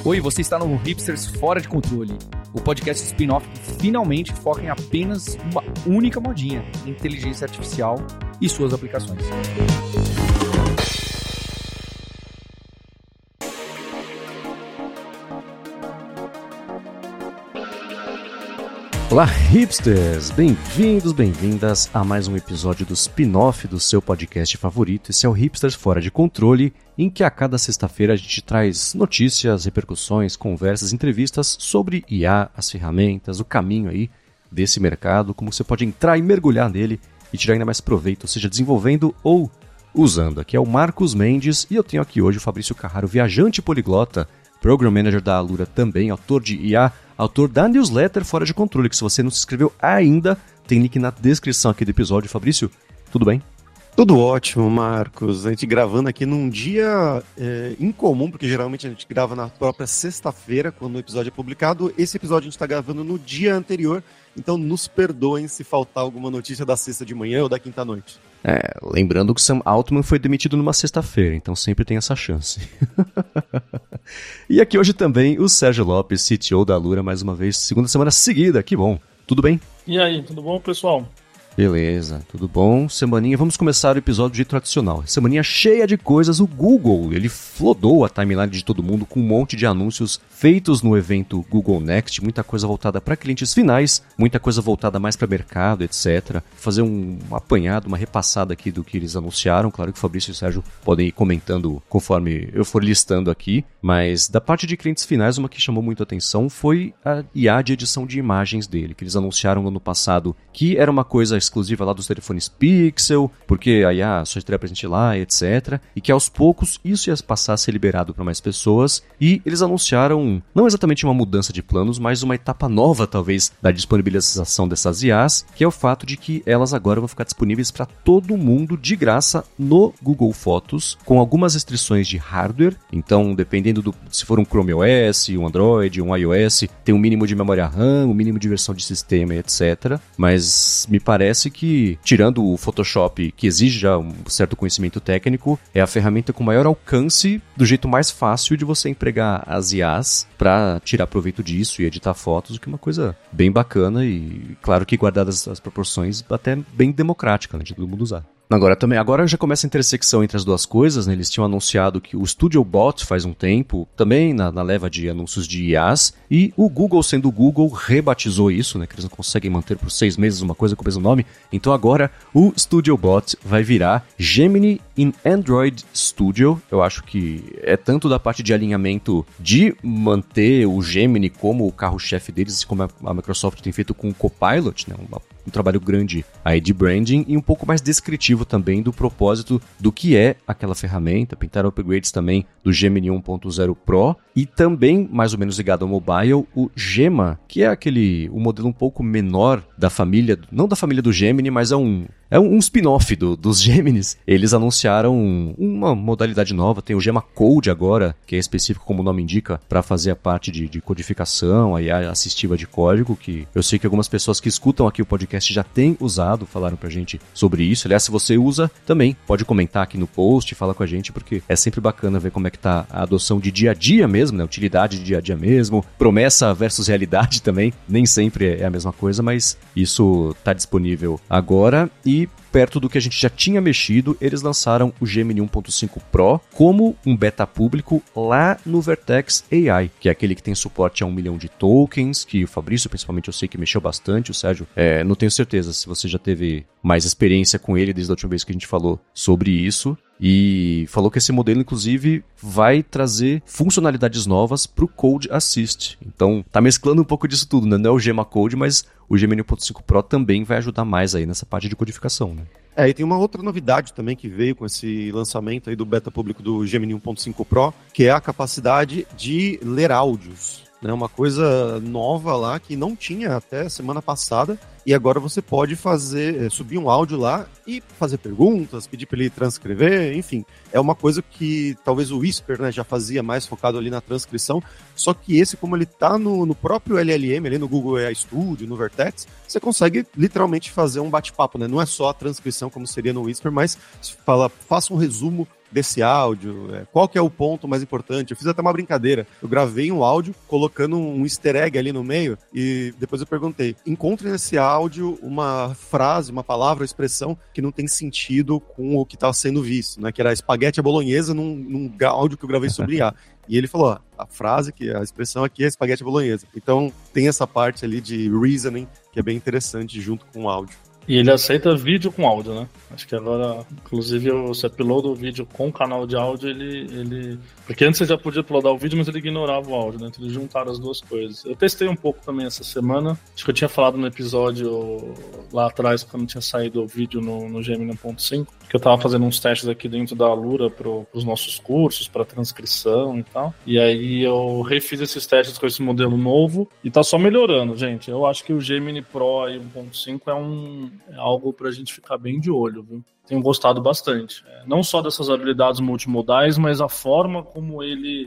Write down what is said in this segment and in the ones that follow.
Oi, você está no Hipsters Fora de Controle, o podcast spin-off que finalmente foca em apenas uma única modinha, inteligência artificial e suas aplicações. Olá, hipsters! Bem-vindos, bem-vindas a mais um episódio do spin-off do seu podcast favorito. Esse é o Hipsters Fora de Controle, em que a cada sexta-feira a gente traz notícias, repercussões, conversas, entrevistas sobre IA, as ferramentas, o caminho aí desse mercado, como você pode entrar e mergulhar nele e tirar ainda mais proveito, seja desenvolvendo ou usando. Aqui é o Marcos Mendes e eu tenho aqui hoje o Fabrício Carraro, viajante poliglota, Program Manager da Alura também, autor de IA, autor da newsletter Fora de Controle, que se você não se inscreveu ainda, tem link na descrição aqui do episódio. Fabrício, tudo bem? Tudo ótimo, Marcos. A gente gravando aqui num dia incomum, porque geralmente a gente grava na própria sexta-feira, quando o episódio é publicado. Esse episódio a gente está gravando no dia anterior, então nos perdoem se faltar alguma notícia da sexta de manhã ou da quinta-noite. Lembrando que Sam Altman foi demitido numa sexta-feira, então sempre tem essa chance. E aqui hoje também o Sérgio Lopes, CTO da Alura, mais uma vez, segunda semana seguida, que bom. Tudo bem? E aí, tudo bom, pessoal? Beleza, tudo bom? Semaninha, vamos começar o episódio de jeito tradicional. Semaninha cheia de coisas, o Google, ele flodou a timeline de todo mundo com um monte de anúncios feitos no evento Google Next, muita coisa voltada para clientes finais, muita coisa voltada mais para mercado, etc. Fazer um apanhado, uma repassada aqui do que eles anunciaram, claro que o Fabrício e o Sérgio podem ir comentando conforme eu for listando aqui, mas da parte de clientes finais, uma que chamou muito a atenção foi a IA de edição de imagens dele, que eles anunciaram no ano passado, que era uma coisa exclusiva lá dos telefones Pixel, porque a IA só estaria presente lá, etc. E que aos poucos isso ia passar a ser liberado para mais pessoas. E eles anunciaram, não exatamente uma mudança de planos, mas uma etapa nova, talvez, da disponibilização dessas IAs, que é o fato de que elas agora vão ficar disponíveis para todo mundo de graça no Google Fotos, com algumas restrições de hardware. Então, dependendo se for um Chrome OS, um Android, um iOS, tem um mínimo de memória RAM, um mínimo de versão de sistema, etc. Mas me parece que, tirando o Photoshop, que exige já um certo conhecimento técnico, é a ferramenta com maior alcance, do jeito mais fácil de você empregar as IAs para tirar proveito disso e editar fotos, o que é uma coisa bem bacana e, claro que guardadas as proporções, até bem democrática, né, de todo mundo usar. Agora já começa a intersecção entre as duas coisas, né? Eles tinham anunciado que o Studio Bot faz um tempo, também na leva de anúncios de IAs, e o Google, sendo o Google, rebatizou isso, né? Que eles não conseguem manter por 6 meses uma coisa com o mesmo nome. Então agora o Studio Bot vai virar Gemini in Android Studio. Eu acho que é tanto da parte de alinhamento de manter o Gemini como o carro-chefe deles, como a Microsoft tem feito com o Copilot, né? Um trabalho grande aí de branding e um pouco mais descritivo também do propósito do que é aquela ferramenta. Pintaram upgrades também do Gemini 1.0 Pro e também, mais ou menos ligado ao mobile, o Gemma, que é um modelo um pouco menor da família, não da família do Gemini, mas é um spin-off dos Geminis. Eles anunciaram uma modalidade nova, tem o Gemma Code agora, que é específico, como o nome indica, para fazer a parte de codificação, a IA assistiva de código, que eu sei que algumas pessoas que escutam aqui o podcast já têm usado, falaram pra gente sobre isso. Aliás, se você usa, também pode comentar aqui no post, fala com a gente, porque é sempre bacana ver como é que tá a adoção de dia a dia mesmo, né? Utilidade de dia a dia mesmo, promessa versus realidade também, nem sempre é a mesma coisa, mas isso tá disponível agora e perto do que a gente já tinha mexido, eles lançaram o Gemini 1.5 Pro como um beta público lá no Vertex AI, que é aquele que tem suporte a 1 milhão de tokens, que o Fabrício, principalmente, eu sei que mexeu bastante, o Sérgio, não tenho certeza se você já teve mais experiência com ele desde a última vez que a gente falou sobre isso. E falou que esse modelo, inclusive, vai trazer funcionalidades novas para o Code Assist. Então, tá mesclando um pouco disso tudo, né? Não é o Gemma Code, mas o Gemini 1.5 Pro também vai ajudar mais aí nessa parte de codificação, né? E tem uma outra novidade também que veio com esse lançamento aí do beta público do Gemini 1.5 Pro, que é a capacidade de ler áudios. Uma coisa nova lá que não tinha até semana passada e agora você pode subir um áudio lá e fazer perguntas, pedir para ele transcrever, enfim. É uma coisa que talvez o Whisper, né, já fazia mais focado ali na transcrição, só que esse, como ele tá no próprio LLM, ali no Google AI Studio, no Vertex, você consegue literalmente fazer um bate-papo, né? Não é só a transcrição como seria no Whisper, mas faça um resumo desse áudio, qual que é o ponto mais importante. Eu fiz até uma brincadeira, eu gravei um áudio colocando um easter egg ali no meio e depois eu perguntei, encontre nesse áudio uma frase, uma palavra, uma expressão que não tem sentido com o que está sendo visto, né, que era espaguete à bolonhesa num áudio que eu gravei sobre IA. E ele falou, a expressão aqui é espaguete à bolonhesa. Então tem essa parte ali de reasoning que é bem interessante junto com o áudio. E ele aceita vídeo com áudio, né? Acho que agora, inclusive, você uploada o vídeo com o canal de áudio, ele... Porque antes você já podia uploadar o vídeo, mas ele ignorava o áudio, né? Então eles juntaram as duas coisas. Eu testei um pouco também essa semana. Acho que eu tinha falado no episódio lá atrás, quando tinha saído o vídeo no Gemini 1.5, que eu tava fazendo uns testes aqui dentro da Alura pros nossos cursos, pra transcrição e tal. E aí eu refiz esses testes com esse modelo novo e tá só melhorando, gente. Eu acho que o Gemini Pro aí 1.5 é algo pra gente ficar bem de olho, viu? Tenho gostado bastante. Não só dessas habilidades multimodais, mas a forma como ele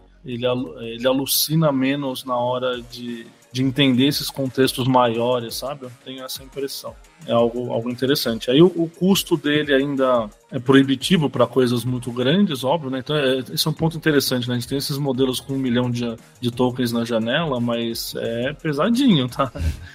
alucina menos na hora de entender esses contextos maiores, sabe? Eu tenho essa impressão. É algo interessante. Aí o custo dele ainda é proibitivo para coisas muito grandes, óbvio, né? Então esse é um ponto interessante, né? A gente tem esses modelos com 1 milhão de tokens na janela, mas é pesadinho, tá?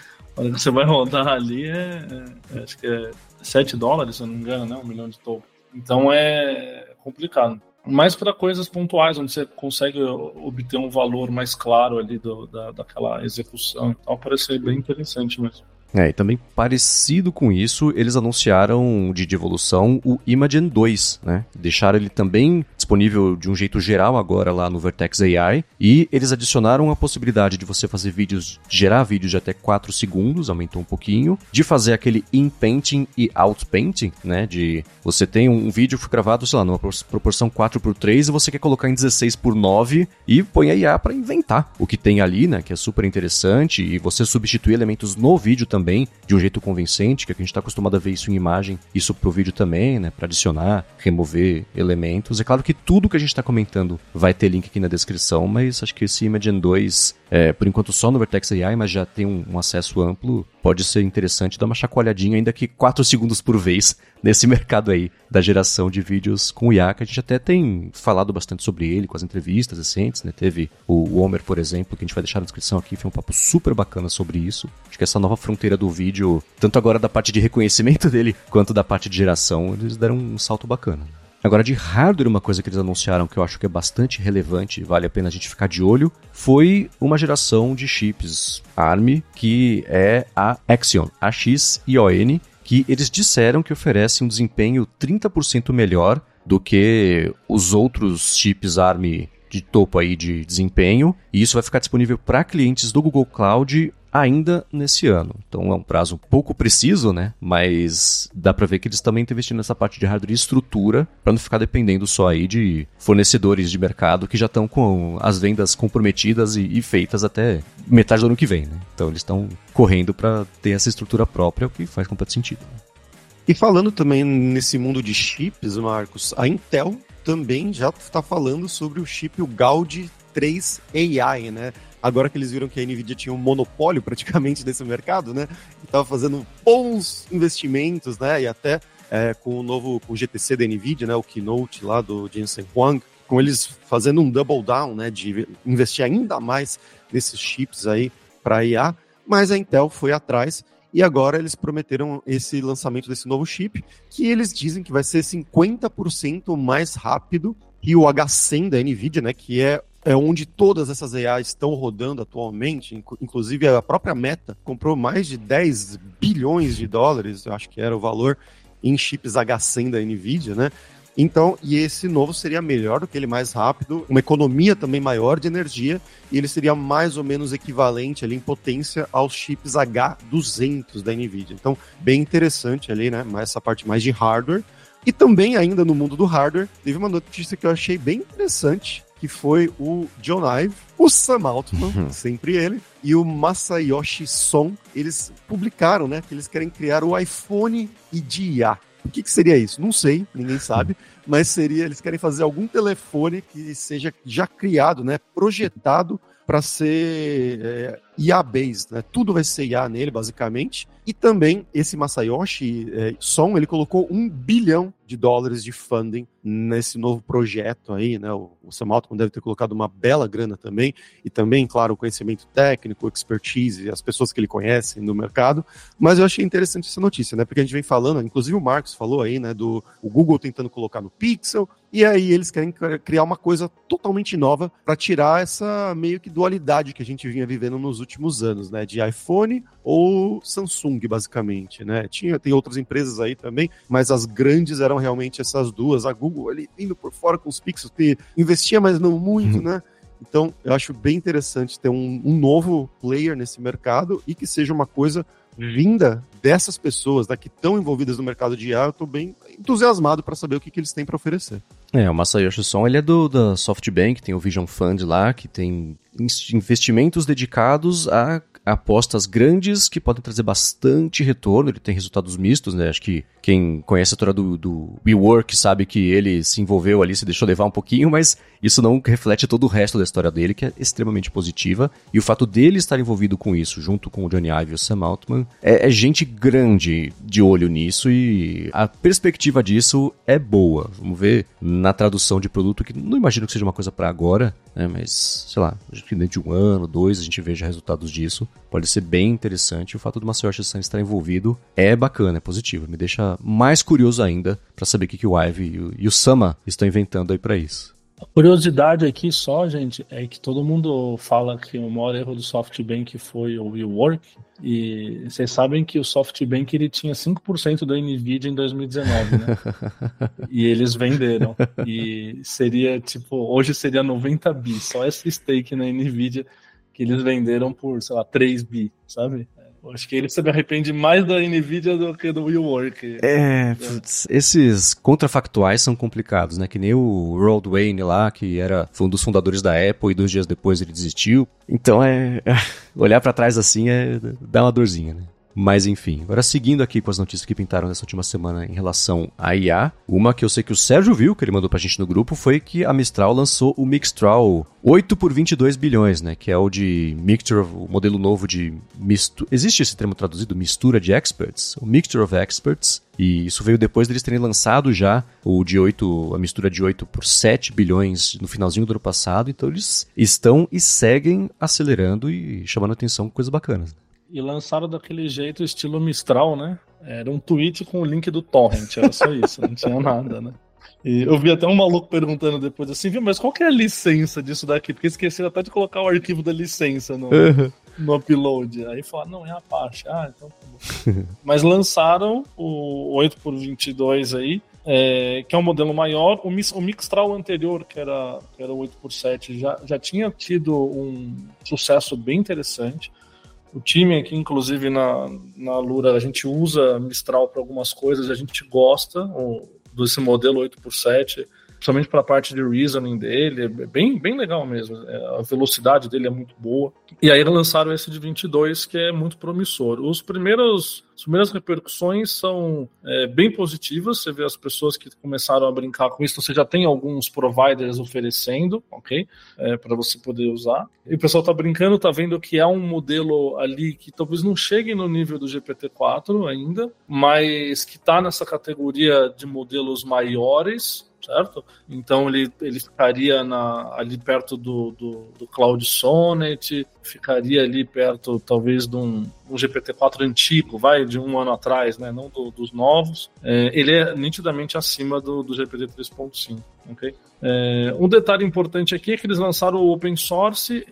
A hora que você vai rodar ali acho que é $7, se eu não me engano, né? 1 milhão de tokens. Então é complicado. Mas para coisas pontuais, onde você consegue obter um valor mais claro ali daquela execução e tal, parece ser bem interessante mesmo. E também parecido com isso, eles anunciaram de evolução o Imagen 2, né? Deixaram ele também disponível de um jeito geral agora lá no Vertex AI, e eles adicionaram a possibilidade de você fazer gerar vídeos de até 4 segundos, aumentou um pouquinho, de fazer aquele in-painting e out-painting, né? De você tem um vídeo que foi gravado, sei lá, numa proporção 4:3 e você quer colocar em 16:9 e põe a IA para inventar o que tem ali, né? Que é super interessante, e você substituir elementos no vídeo também de um jeito convincente, que a gente está acostumado a ver isso em imagem, isso pro vídeo também, né, para adicionar, remover elementos. É claro que tudo que a gente está comentando vai ter link aqui na descrição, mas acho que esse Imagen 2, por enquanto só no Vertex AI, mas já tem um acesso amplo, pode ser interessante dar uma chacoalhadinha, ainda que 4 segundos por vez, nesse mercado aí da geração de vídeos com IA, que a gente até tem falado bastante sobre ele, com as entrevistas recentes, né? Teve o Homer, por exemplo, que a gente vai deixar na descrição aqui, foi um papo super bacana sobre isso. Acho que essa nova fronteira do vídeo, tanto agora da parte de reconhecimento dele, quanto da parte de geração, eles deram um salto bacana. Agora, de hardware, uma coisa que eles anunciaram que eu acho que é bastante relevante e vale a pena a gente ficar de olho, foi uma geração de chips ARM, que é a Axion, AXION, que eles disseram que oferece um desempenho 30% melhor do que os outros chips ARM de topo aí de desempenho, e isso vai ficar disponível para clientes do Google Cloud ainda nesse ano. Então é um prazo um pouco preciso, né? Mas dá para ver que eles também estão investindo nessa parte de hardware e estrutura para não ficar dependendo só aí de fornecedores de mercado que já estão com as vendas comprometidas e feitas até metade do ano que vem, né? Então eles estão correndo para ter essa estrutura própria, o que faz completo sentido. E falando também nesse mundo de chips, Marcos, a Intel também já está falando sobre o chip, o Gaudi 3 AI, né? Agora que eles viram que a NVIDIA tinha um monopólio praticamente desse mercado, né? E estava fazendo bons investimentos, né? E até com o GTC da NVIDIA, né? O Keynote lá do Jensen Huang, com eles fazendo um double down, né? De investir ainda mais nesses chips aí para IA. Mas a Intel foi atrás e agora eles prometeram esse lançamento desse novo chip, que eles dizem que vai ser 50% mais rápido que o H100 da NVIDIA, né? Que é onde todas essas AIs estão rodando atualmente, inclusive a própria Meta comprou mais de 10 bilhões de dólares, eu acho que era o valor, em chips H100 da NVIDIA, né? Então, e esse novo seria melhor do que ele, mais rápido, uma economia também maior de energia, e ele seria mais ou menos equivalente ali em potência aos chips H200 da NVIDIA. Então, bem interessante ali, né? Essa parte mais de hardware. E também, ainda no mundo do hardware, teve uma notícia que eu achei bem interessante, que foi o John Ive, o Sam Altman, sempre ele, e o Masayoshi Son. Eles publicaram, né, que eles querem criar o iPhone IDEA. O que seria isso? Não sei, ninguém sabe, mas eles querem fazer algum telefone que seja já criado, né, projetado para ser IA-based, né? Tudo vai ser IA nele, basicamente. E também, esse Masayoshi Son, ele colocou $1 bilhão de funding nesse novo projeto aí, né? O Sam Altman deve ter colocado uma bela grana também, e também, claro, o conhecimento técnico, expertise, as pessoas que ele conhece no mercado. Mas eu achei interessante essa notícia, né? Porque a gente vem falando, inclusive o Marcos falou aí, né? Do o Google tentando colocar no Pixel, e aí eles querem criar uma coisa totalmente nova para tirar essa meio que dualidade que a gente vinha vivendo nos últimos anos, né? De iPhone ou Samsung, basicamente, né? Tem outras empresas aí também, mas as grandes eram realmente essas duas. A Google ali indo por fora com os Pixels, que investia, mas não muito, né? Então, eu acho bem interessante ter um novo player nesse mercado e que seja uma coisa vinda dessas pessoas, né, que estão envolvidas no mercado de IA. Eu estou bem entusiasmado para saber o que eles têm para oferecer. O Masayoshi Son, ele é da SoftBank, tem o Vision Fund lá, que tem investimentos dedicados a apostas grandes que podem trazer bastante retorno. Ele tem resultados mistos, né? Acho que quem conhece a história do WeWork sabe que ele se envolveu ali, se deixou levar um pouquinho, mas isso não reflete todo o resto da história dele, que é extremamente positiva. E o fato dele estar envolvido com isso, junto com o Johnny Ive e o Sam Altman, é gente grande de olho nisso, e a perspectiva disso é boa. Vamos ver na tradução de produto, que não imagino que seja uma coisa para agora, né? Mas, sei lá, acho que dentro de 1 ano, 2, a gente veja resultados disso. Pode ser bem interessante. O fato do Masayoshi Son estar envolvido é bacana, é positivo. Me deixa mais curioso ainda para saber o que o Ive e o Sama estão inventando aí para isso. A curiosidade aqui só, gente, é que todo mundo fala que o maior erro do SoftBank foi o WeWork, e vocês sabem que o SoftBank ele tinha 5% da NVIDIA em 2019, né? E eles venderam. E seria, hoje seria 90 bi, só esse stake na NVIDIA que eles venderam por, sei lá, 3 bi, sabe? Eu acho que ele se arrepende mais da NVIDIA do que do WeWork. Esses contrafactuais são complicados, né? Que nem o Rod Wayne lá, que foi um dos fundadores da Apple e 2 dias depois ele desistiu. Então, olhar pra trás assim dá uma dorzinha, né? Mas enfim, agora seguindo aqui com as notícias que pintaram nessa última semana em relação à IA, uma que eu sei que o Sérgio viu, que ele mandou pra gente no grupo, foi que a Mistral lançou o Mixtral 8 por 22 bilhões, né? Que é o de Mixture, o modelo novo de mistura. Existe esse termo traduzido? Mistura de Experts? O Mixture of Experts. E isso veio depois deles terem lançado já a mistura de 8 por 7 bilhões no finalzinho do ano passado. Então eles estão e seguem acelerando e chamando atenção com coisas bacanas. E lançaram daquele jeito, estilo Mistral, né? Era um tweet com o link do torrent, era só isso, não tinha nada, né? E eu vi até um maluco perguntando depois assim, viu, mas qual que é a licença disso daqui? Porque esqueceram até de colocar o arquivo da licença no upload. Aí falaram, não, é a Apache. Então tá bom. Mas lançaram o 8x22 aí, que é um modelo maior. O Mixtral anterior, que era o 8x7, já tinha tido um sucesso bem interessante. O time aqui, inclusive na Lura, a gente usa Mistral para algumas coisas, a gente gosta desse modelo 8x7, principalmente para a parte de reasoning dele, é bem, bem legal mesmo, a velocidade dele é muito boa. E aí lançaram esse de 22, que é muito promissor. As primeiras repercussões são bem positivas, você vê as pessoas que começaram a brincar com isso, você já tem alguns providers oferecendo, ok? Para você poder usar. E o pessoal está brincando, está vendo que é um modelo ali que talvez não chegue no nível do GPT-4 ainda, mas que está nessa categoria de modelos maiores, certo? Então ele ficaria ali perto do Cloud Sonnet, ficaria ali perto talvez de um GPT-4 antigo, de 1 ano atrás, né? Não dos novos. Ele é nitidamente acima do GPT 3.5, ok? Um detalhe importante aqui é que eles lançaram o open source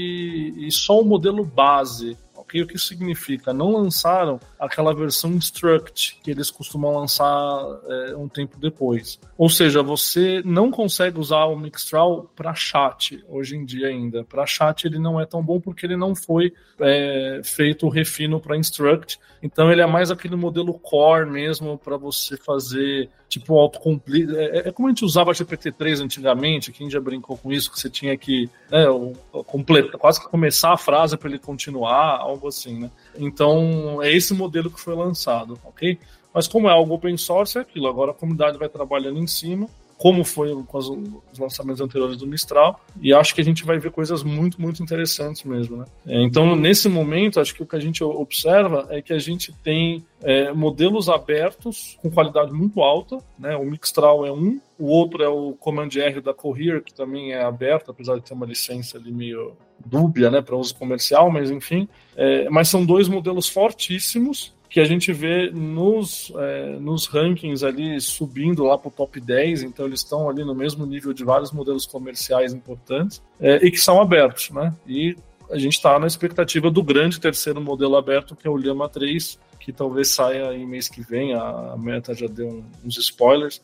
e só o modelo base. O que isso significa? Não lançaram aquela versão Instruct que eles costumam lançar um tempo depois. Ou seja, você não consegue usar o Mixtral para chat hoje em dia ainda. Para chat ele não é tão bom porque ele não foi feito o refino para Instruct. Então ele é mais aquele modelo core mesmo para você fazer tipo autocomplete. É como a gente usava GPT-3 antigamente, quem já brincou com isso, que você tinha que quase que começar a frase para ele continuar, algo assim, né? Então, é esse modelo que foi lançado, ok? Mas como é algo open source, é aquilo. Agora a comunidade vai trabalhando em cima, como foi com os lançamentos anteriores do Mistral, e acho que a gente vai ver coisas muito, muito interessantes mesmo, né? Então, nesse momento, acho que o que a gente observa é que a gente tem modelos abertos com qualidade muito alta, né? O Mistral é um, o outro é o Command R da Cohere, que também é aberto, apesar de ter uma licença ali meio dúbia, né, para uso comercial, mas enfim. Mas são dois modelos fortíssimos, que a gente vê nos rankings ali subindo lá para o top 10, então eles estão ali no mesmo nível de vários modelos comerciais importantes, e que são abertos, né? E a gente está na expectativa do grande terceiro modelo aberto, que é o Llama 3, que talvez saia em mês que vem, a Meta já deu uns spoilers,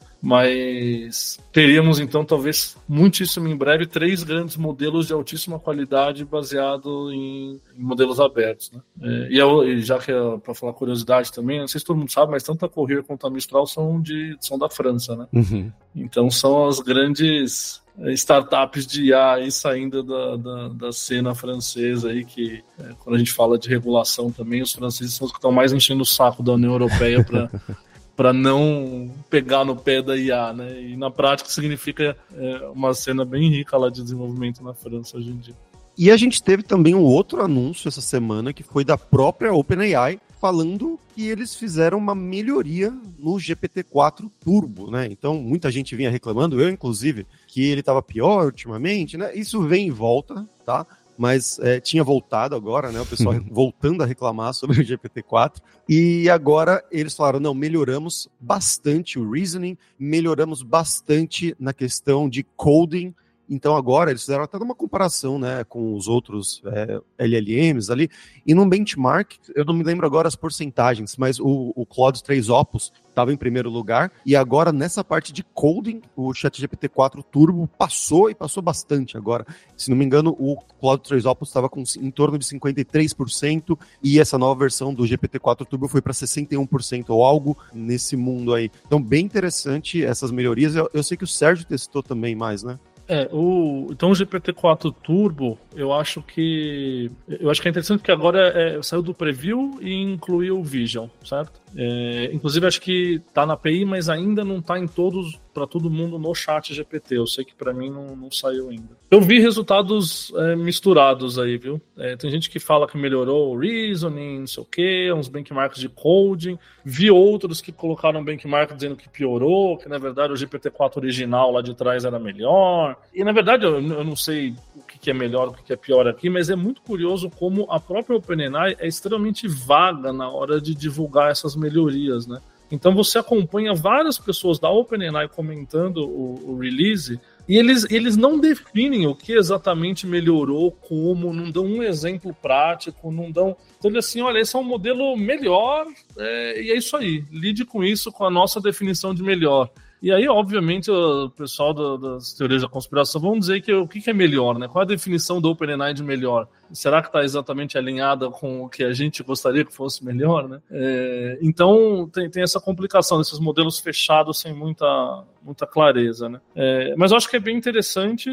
mas teríamos então talvez muitíssimo em breve 3 grandes modelos de altíssima qualidade baseado em modelos abertos, né? E já que para falar curiosidade também, não sei se todo mundo sabe, mas tanto a Cohere quanto a Mistral são da França, né? Uhum. Então são as grandes startups de IA aí saindo da cena francesa aí, que quando a gente fala de regulação também, os franceses são os que estão mais enchendo o saco da União Europeia para não pegar no pé da IA, né? E na prática significa uma cena bem rica lá de desenvolvimento na França hoje em dia. E a gente teve também um outro anúncio essa semana, que foi da própria OpenAI, falando que eles fizeram uma melhoria no GPT-4 Turbo, né? Então, muita gente vinha reclamando, eu inclusive, que ele estava pior ultimamente, né? Isso vem e volta, tá? Mas tinha voltado agora, né? O pessoal voltando a reclamar sobre o GPT-4. E agora eles falaram, não, melhoramos bastante o reasoning, melhoramos bastante na questão de coding. Então agora eles fizeram até uma comparação, né, com os outros LLMs ali, e num benchmark, eu não me lembro agora as porcentagens, mas o Claude 3 Opus estava em primeiro lugar, e agora nessa parte de coding, o ChatGPT-4 Turbo passou bastante agora. Se não me engano, o Claude 3 Opus estava em torno de 53%, e essa nova versão do GPT-4 Turbo foi para 61%, ou algo nesse mundo aí. Então bem interessante essas melhorias, eu sei que o Sérgio testou também mais, né? Então o GPT-4 Turbo, eu acho que é interessante porque agora saiu do preview e incluiu o Vision, certo? Inclusive acho que tá na API, mas ainda não tá para todo mundo no chat GPT. Eu sei que para mim não saiu ainda. Eu vi resultados misturados aí, viu? Tem gente que fala que melhorou o reasoning, não sei o quê, uns benchmarks de coding. Vi outros que colocaram benchmark dizendo que piorou, que na verdade o GPT-4 original lá de trás era melhor. E na verdade eu não sei o que é melhor, o que é pior aqui, mas é muito curioso como a própria OpenAI é extremamente vaga na hora de divulgar essas melhorias, né? Então você acompanha várias pessoas da OpenAI comentando o release e eles não definem o que exatamente melhorou, como, não dão um exemplo prático, não dão... Então eles assim, olha, esse é um modelo melhor e é isso aí, lide com isso, com a nossa definição de melhor. E aí, obviamente, o pessoal das teorias da conspiração vão dizer que o que é melhor, né? Qual a definição do OpenAI de melhor? Será que está exatamente alinhada com o que a gente gostaria que fosse melhor, né? Então, tem essa complicação desses modelos fechados sem muita clareza, né? Mas eu acho que é bem interessante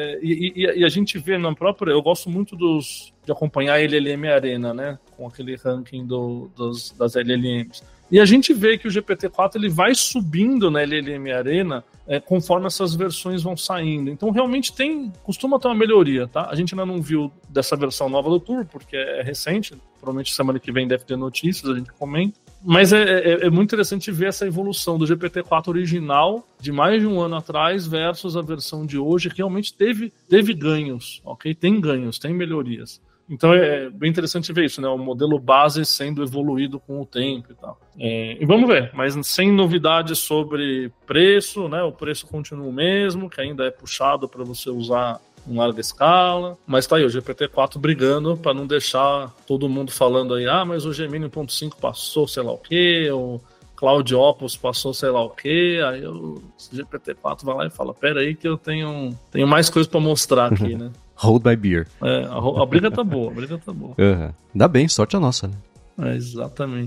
e a gente vê na própria... Eu gosto muito de acompanhar a LLM Arena, né? Com aquele ranking das LLMs. E a gente vê que o GPT-4 ele vai subindo na LLM Arena conforme essas versões vão saindo. Então, realmente costuma ter uma melhoria, tá? A gente ainda não viu dessa versão nova do Turbo, porque é recente. Provavelmente semana que vem deve ter notícias, a gente comenta. Mas é muito interessante ver essa evolução do GPT-4 original de mais de um ano atrás versus a versão de hoje, que realmente teve ganhos, ok? Tem ganhos, tem melhorias. Então é bem interessante ver isso, né? O modelo base sendo evoluído com o tempo e tal. E vamos ver, mas sem novidades sobre preço, né? O preço continua o mesmo, que ainda é puxado para você usar em larga escala. Mas tá aí, o GPT-4 brigando para não deixar todo mundo falando aí, mas o Gemini 1.5 passou sei lá o quê, o Claude Opus passou sei lá o quê. Aí o GPT-4 vai lá e fala, pera aí que eu tenho mais coisas para mostrar aqui, né? Hold my beer. A briga tá boa, Uhum. Dá bem, sorte a nossa, né? Exatamente.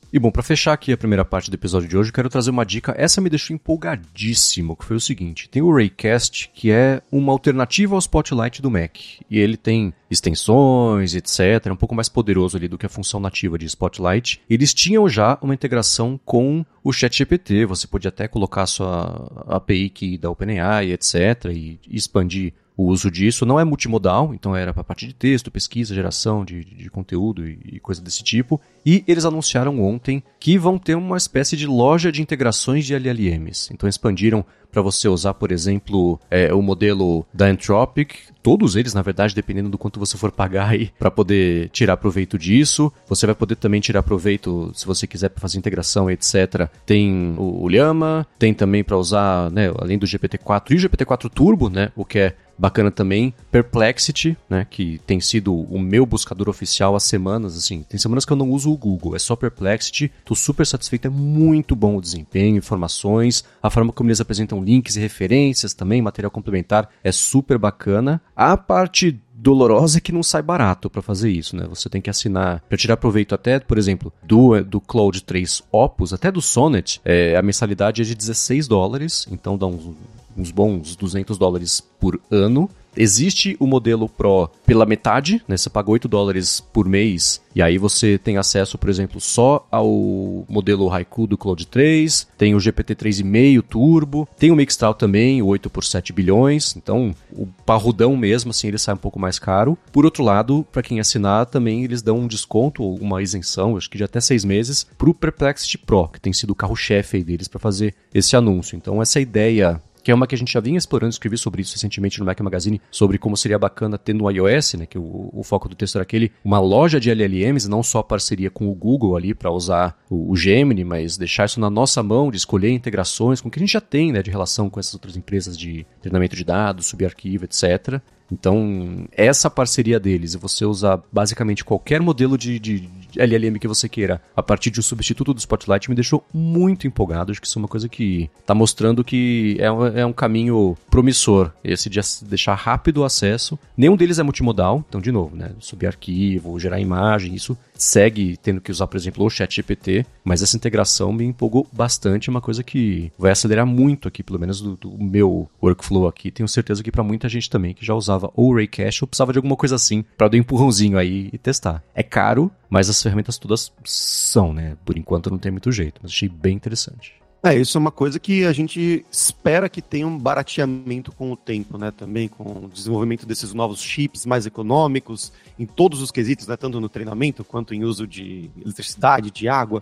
E bom, para fechar aqui a primeira parte do episódio de hoje, eu quero trazer uma dica, essa me deixou empolgadíssimo, que foi o seguinte, tem o Raycast, que é uma alternativa ao Spotlight do Mac, e ele tem extensões, etc, é um pouco mais poderoso ali do que a função nativa de Spotlight. Eles tinham já uma integração com o ChatGPT, você podia até colocar a sua API key da OpenAI, etc, e expandir o uso disso. Não é multimodal, então era para parte de texto, pesquisa, geração de conteúdo e coisa desse tipo. E eles anunciaram ontem que vão ter uma espécie de loja de integrações de LLMs. Então expandiram para você usar, por exemplo, o modelo da Anthropic, todos eles, na verdade, dependendo do quanto você for pagar aí para poder tirar proveito disso. Você vai poder também tirar proveito, se você quiser fazer integração, etc. Tem o Llama, tem também para usar, né, além do GPT-4 e o GPT-4 Turbo, né, o que é bacana também, Perplexity, né, que tem sido o meu buscador oficial há semanas, assim, tem semanas que eu não uso o Google, é só Perplexity, tô super satisfeito, é muito bom o desempenho, informações, a forma como eles apresentam links e referências também, material complementar, é super bacana. A parte dolorosa é que não sai barato para fazer isso, né? Você tem que assinar, para tirar proveito até, por exemplo, do Claude 3 Opus, até do Sonnet, a mensalidade é de $16, então dá uns bons $200 por ano. Existe o modelo Pro pela metade, né? Você paga $8 por mês e aí você tem acesso, por exemplo, só ao modelo Haiku do Claude 3, tem o GPT 3.5 Turbo, tem o Mixtral também, o 8 por 7 bilhões, então o parrudão mesmo, assim, ele sai um pouco mais caro. Por outro lado, para quem assinar também eles dão um desconto, uma isenção, acho que de até 6 meses, para o Perplexity Pro, que tem sido o carro-chefe aí deles para fazer esse anúncio. Então essa ideia, que é uma que a gente já vinha explorando, escrevi sobre isso recentemente no Mac Magazine, sobre como seria bacana ter no iOS, né, que o foco do texto era aquele, uma loja de LLMs, não só parceria com o Google ali para usar o Gemini, mas deixar isso na nossa mão, de escolher integrações com o que a gente já tem, né, de relação com essas outras empresas de treinamento de dados, subarquivo, etc. Então, essa parceria deles, e você usar basicamente qualquer modelo de LLM que você queira a partir de um substituto do Spotlight, me deixou muito empolgado. Acho que isso é uma coisa que está mostrando que é um caminho promissor, esse de deixar rápido o acesso. Nenhum deles é multimodal, então, de novo, né, subir arquivo, gerar imagem, isso segue tendo que usar, por exemplo, o ChatGPT, mas essa integração me empolgou bastante, é uma coisa que vai acelerar muito aqui, pelo menos do meu workflow aqui. Tenho certeza que para muita gente também que já usava o Raycast ou precisava de alguma coisa assim para dar um empurrãozinho aí e testar. É caro, mas as ferramentas todas são, né? Por enquanto não tem muito jeito, mas achei bem interessante. Isso é uma coisa que a gente espera que tenha um barateamento com o tempo, né? Também com o desenvolvimento desses novos chips mais econômicos em todos os quesitos, né? Tanto no treinamento quanto em uso de eletricidade, de água.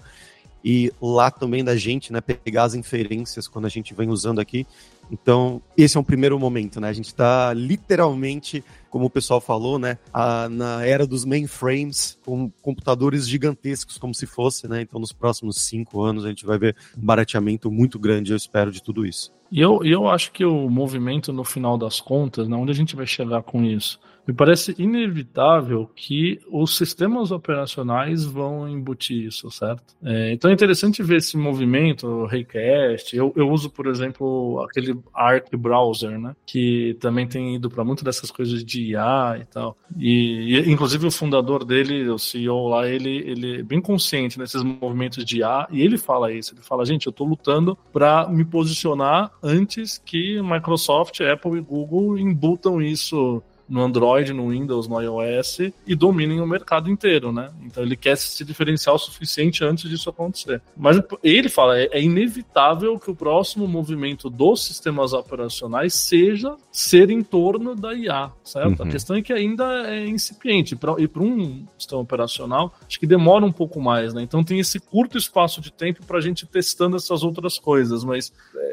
E lá também da gente, né? Pegar as inferências quando a gente vem usando aqui. Então, esse é um primeiro momento, né? A gente está literalmente, como o pessoal falou, né? Na era dos mainframes, com computadores gigantescos, como se fosse, né? Então, nos próximos 5 anos, a gente vai ver um barateamento muito grande, eu espero, de tudo isso. E eu acho que o movimento, no final das contas, né, onde a gente vai chegar com isso? Me parece inevitável que os sistemas operacionais vão embutir isso, certo? Então é interessante ver esse movimento, o Raycast. Eu uso, por exemplo, aquele Arc Browser, né? Que também tem ido para muito dessas coisas de IA e tal. E inclusive o fundador dele, o CEO lá, ele é bem consciente nesses movimentos de IA, e ele fala isso. Ele fala, gente, eu estou lutando para me posicionar antes que Microsoft, Apple e Google embutam isso no Android, no Windows, no iOS e dominem o mercado inteiro, né? Então ele quer se diferenciar o suficiente antes disso acontecer. Mas ele fala, é inevitável que o próximo movimento dos sistemas operacionais seja ser em torno da IA, certo? Uhum. A questão é que ainda é incipiente. E para um sistema operacional, acho que demora um pouco mais, né? Então tem esse curto espaço de tempo para a gente testando essas outras coisas, mas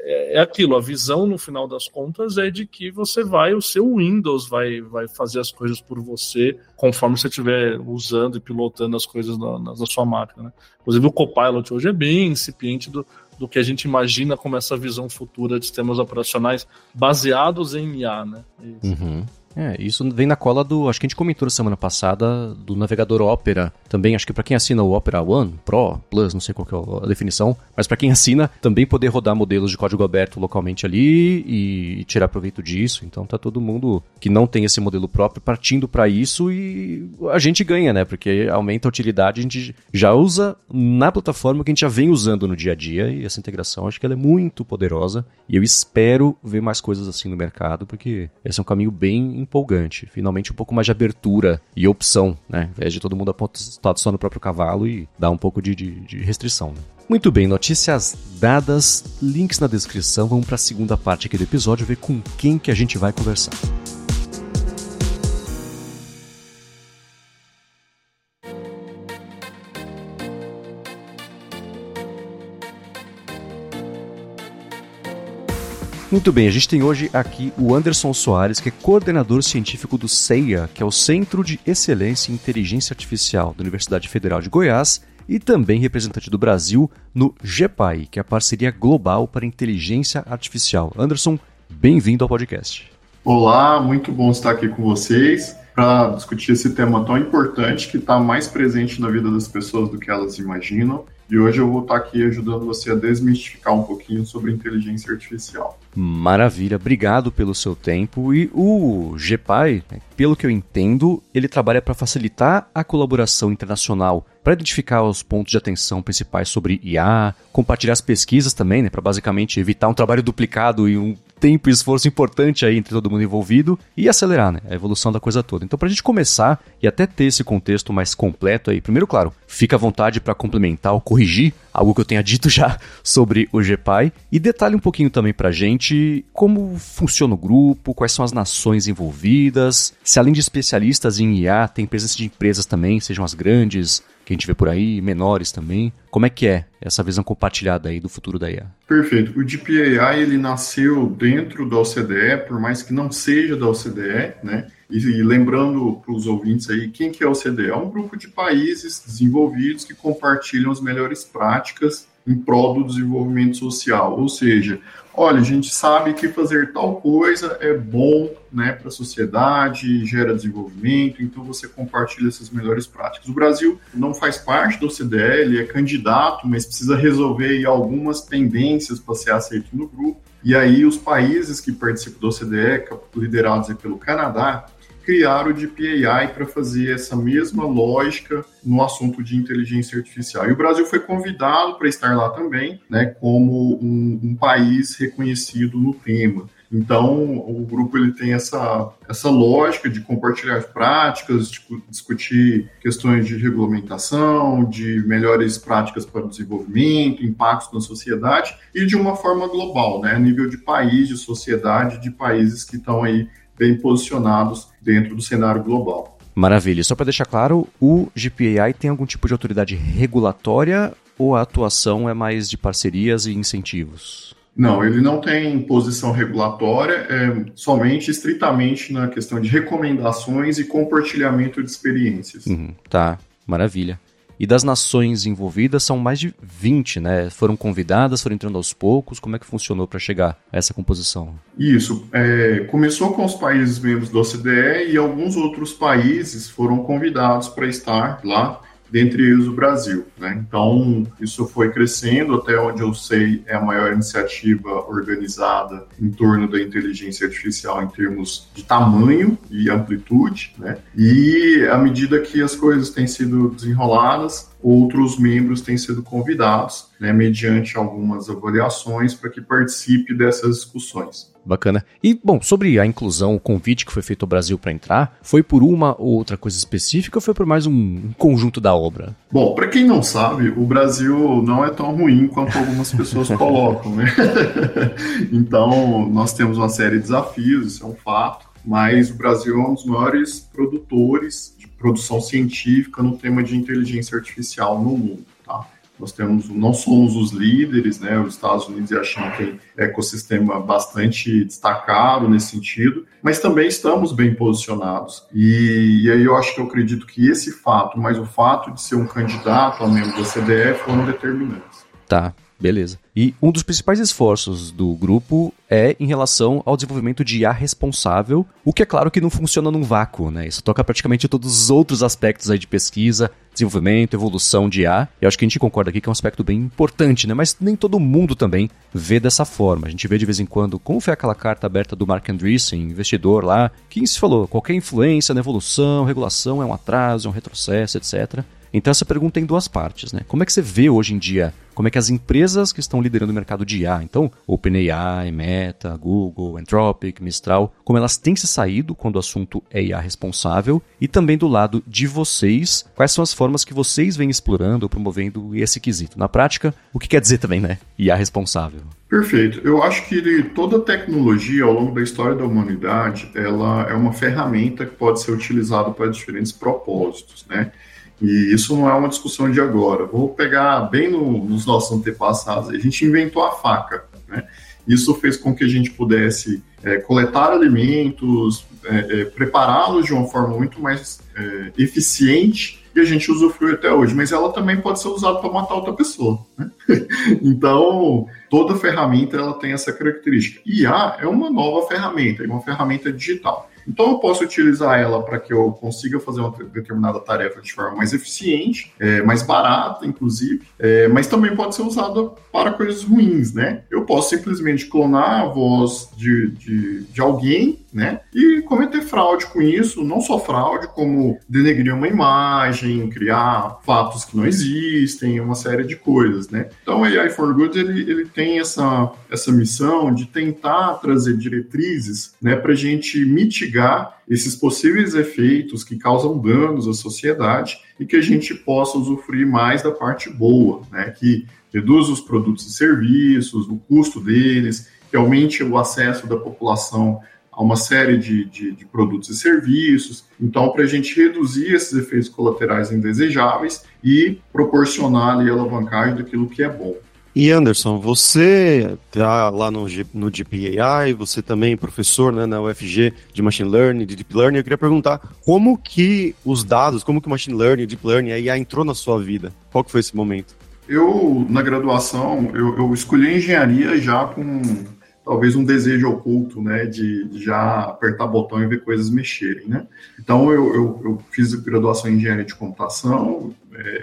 é aquilo, a visão no final das contas é de que o seu Windows vai fazer as coisas por você conforme você estiver usando e pilotando as coisas na sua máquina, né? Inclusive o Copilot hoje é bem incipiente do que a gente imagina como essa visão futura de sistemas operacionais baseados em IA, né? Uhum. Isso vem na cola acho que a gente comentou na semana passada, do navegador Opera. Também, acho que para quem assina o Opera One, Pro, Plus, não sei qual que é a definição, mas para quem assina, também poder rodar modelos de código aberto localmente ali e tirar proveito disso. Então tá todo mundo que não tem esse modelo próprio partindo para isso e a gente ganha, né? Porque aumenta a utilidade, a gente já usa na plataforma que a gente já vem usando no dia a dia e essa integração, acho que ela é muito poderosa e eu espero ver mais coisas assim no mercado, porque esse é um caminho bem empolgante. Finalmente um pouco mais de abertura e opção, né? Ao invés de todo mundo apontado só no próprio cavalo e dar um pouco de restrição, né? Muito bem, notícias dadas, links na descrição. Vamos para a segunda parte aqui do episódio, ver com quem que a gente vai conversar. Muito bem, a gente tem hoje aqui o Anderson Soares, que é coordenador científico do CEIA, que é o Centro de Excelência em Inteligência Artificial da Universidade Federal de Goiás, e também representante do Brasil no GPAI, que é a parceria global para inteligência artificial. Anderson, bem-vindo ao podcast. Olá, muito bom estar aqui com vocês para discutir esse tema tão importante que está mais presente na vida das pessoas do que elas imaginam. E hoje eu vou estar aqui ajudando você a desmistificar um pouquinho sobre inteligência artificial. Maravilha, obrigado pelo seu tempo. E o GPAI, pelo que eu entendo, ele trabalha para facilitar a colaboração internacional, para identificar os pontos de atenção principais sobre IA, compartilhar as pesquisas também, né, para basicamente evitar um trabalho duplicado e um tempo e esforço importante aí entre todo mundo envolvido e acelerar, né, a evolução da coisa toda. Então, para a gente começar e até ter esse contexto mais completo aí, primeiro, claro, fica à vontade para complementar ou corrigir algo que eu tenha dito já sobre o GPAI e detalhe um pouquinho também para a gente como funciona o grupo, quais são as nações envolvidas, se além de especialistas em IA, tem presença de empresas também, sejam as grandes, que a gente vê por aí, menores também. Como é que é essa visão compartilhada aí do futuro da IA? Perfeito. O GPAI, ele nasceu dentro da OCDE, por mais que não seja da OCDE, né? E lembrando para os ouvintes aí, quem que é a OCDE? É um grupo de países desenvolvidos que compartilham as melhores práticas em prol do desenvolvimento social. Ou seja, olha, a gente sabe que fazer tal coisa é bom, né, para a sociedade, gera desenvolvimento, então você compartilha essas melhores práticas. O Brasil não faz parte da OCDE, ele é candidato, mas precisa resolver aí algumas tendências para ser aceito no grupo. E aí os países que participam da OCDE, liderados aí pelo Canadá, criaram o GPAI para fazer essa mesma lógica no assunto de inteligência artificial. E o Brasil foi convidado para estar lá também, né, como um país reconhecido no tema. Então, o grupo ele tem essa lógica de compartilhar práticas, de discutir questões de regulamentação, de melhores práticas para o desenvolvimento, impactos na sociedade e de uma forma global, né, a nível de país, de sociedade, de países que estão aí bem posicionados dentro do cenário global. Maravilha. Só para deixar claro, o GPAI tem algum tipo de autoridade regulatória ou a atuação é mais de parcerias e incentivos? Não, ele não tem posição regulatória, somente estritamente na questão de recomendações e compartilhamento de experiências. Tá, maravilha. E das nações envolvidas são mais de 20, né? Foram convidadas, foram entrando aos poucos. Como é que funcionou para chegar a essa composição? Isso. Começou com os países membros da OCDE e alguns outros países foram convidados para estar lá, dentre eles o Brasil, né? Então, isso foi crescendo, até onde eu sei é a maior iniciativa organizada em torno da inteligência artificial em termos de tamanho e amplitude, né? E à medida que as coisas têm sido desenroladas, outros membros têm sido convidados, né, mediante algumas avaliações para que participe dessas discussões. Bacana. E, bom, sobre a inclusão, o convite que foi feito ao Brasil para entrar, foi por uma ou outra coisa específica ou foi por mais um conjunto da obra? Bom, para quem não sabe, o Brasil não é tão ruim quanto algumas pessoas colocam, né? Então, nós temos uma série de desafios, isso é um fato, mas o Brasil é um dos maiores produtores de produção científica no tema de inteligência artificial no mundo, tá? Não somos os líderes, né? Os Estados Unidos e a China têm um ecossistema bastante destacado nesse sentido, mas também estamos bem posicionados. E aí eu acredito que esse fato, mais o fato de ser um candidato a membro da OCDE, foram determinantes. Tá. Beleza. E um dos principais esforços do grupo é em relação ao desenvolvimento de IA responsável, o que é claro que não funciona num vácuo, né? Isso toca praticamente todos os outros aspectos aí de pesquisa, desenvolvimento, evolução de IA. E acho que a gente concorda aqui que é um aspecto bem importante, né? Mas nem todo mundo também vê dessa forma. A gente vê de vez em quando, como foi aquela carta aberta do Mark Andreessen, investidor lá, que se falou, qualquer influência na evolução, regulação é um atraso, é um retrocesso, etc. Então essa pergunta tem duas partes, né? Como é que você vê hoje em dia, como é que as empresas que estão liderando o mercado de IA, então OpenAI, Meta, Google, Anthropic, Mistral, como elas têm se saído quando o assunto é IA responsável, e também do lado de vocês, quais são as formas que vocês vêm explorando ou promovendo esse quesito? Na prática, o que quer dizer também, né? IA responsável. Perfeito. Eu acho que toda tecnologia ao longo da história da humanidade, ela é uma ferramenta que pode ser utilizada para diferentes propósitos, né? E isso não é uma discussão de agora. Vou pegar bem nos nossos antepassados. A gente inventou a faca, né? Isso fez com que a gente pudesse coletar alimentos, prepará-los de uma forma muito mais eficiente, e a gente usufrui até hoje. Mas ela também pode ser usada para matar outra pessoa, né? Então, toda ferramenta ela tem essa característica. IA é uma nova ferramenta, é uma ferramenta digital. Então eu posso utilizar ela para que eu consiga fazer uma determinada tarefa de forma mais eficiente, mais barata, inclusive, mas também pode ser usada para coisas ruins, né? Eu posso simplesmente clonar a voz de alguém, né? E cometer fraude com isso, não só fraude, como denegrir uma imagem, criar fatos que não existem, uma série de coisas, né? Então o AI for Good, ele tem essa missão de tentar trazer diretrizes, né, para a gente mitigar esses possíveis efeitos que causam danos à sociedade e que a gente possa usufruir mais da parte boa, né, que reduz os produtos e serviços, o custo deles, que aumente o acesso da população a uma série de produtos e serviços. Então, para a gente reduzir esses efeitos colaterais indesejáveis e proporcionar ali a alavancagem daquilo que é bom. E Anderson, você está lá no GPAI, você também é professor, né, na UFG de Machine Learning, de Deep Learning. Eu queria perguntar como que os dados, como que o Machine Learning, o Deep Learning, a IA entrou na sua vida? Qual que foi esse momento? Eu, na graduação, eu escolhi engenharia já com talvez um desejo oculto, né, de já apertar botão e ver coisas mexerem, né? Então, eu fiz graduação em engenharia de computação,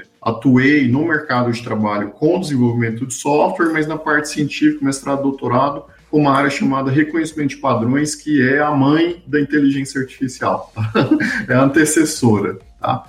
atuei no mercado de trabalho com desenvolvimento de software, mas na parte científica, mestrado, doutorado, com uma área chamada reconhecimento de padrões, que é a mãe da inteligência artificial, tá? É a antecessora, tá?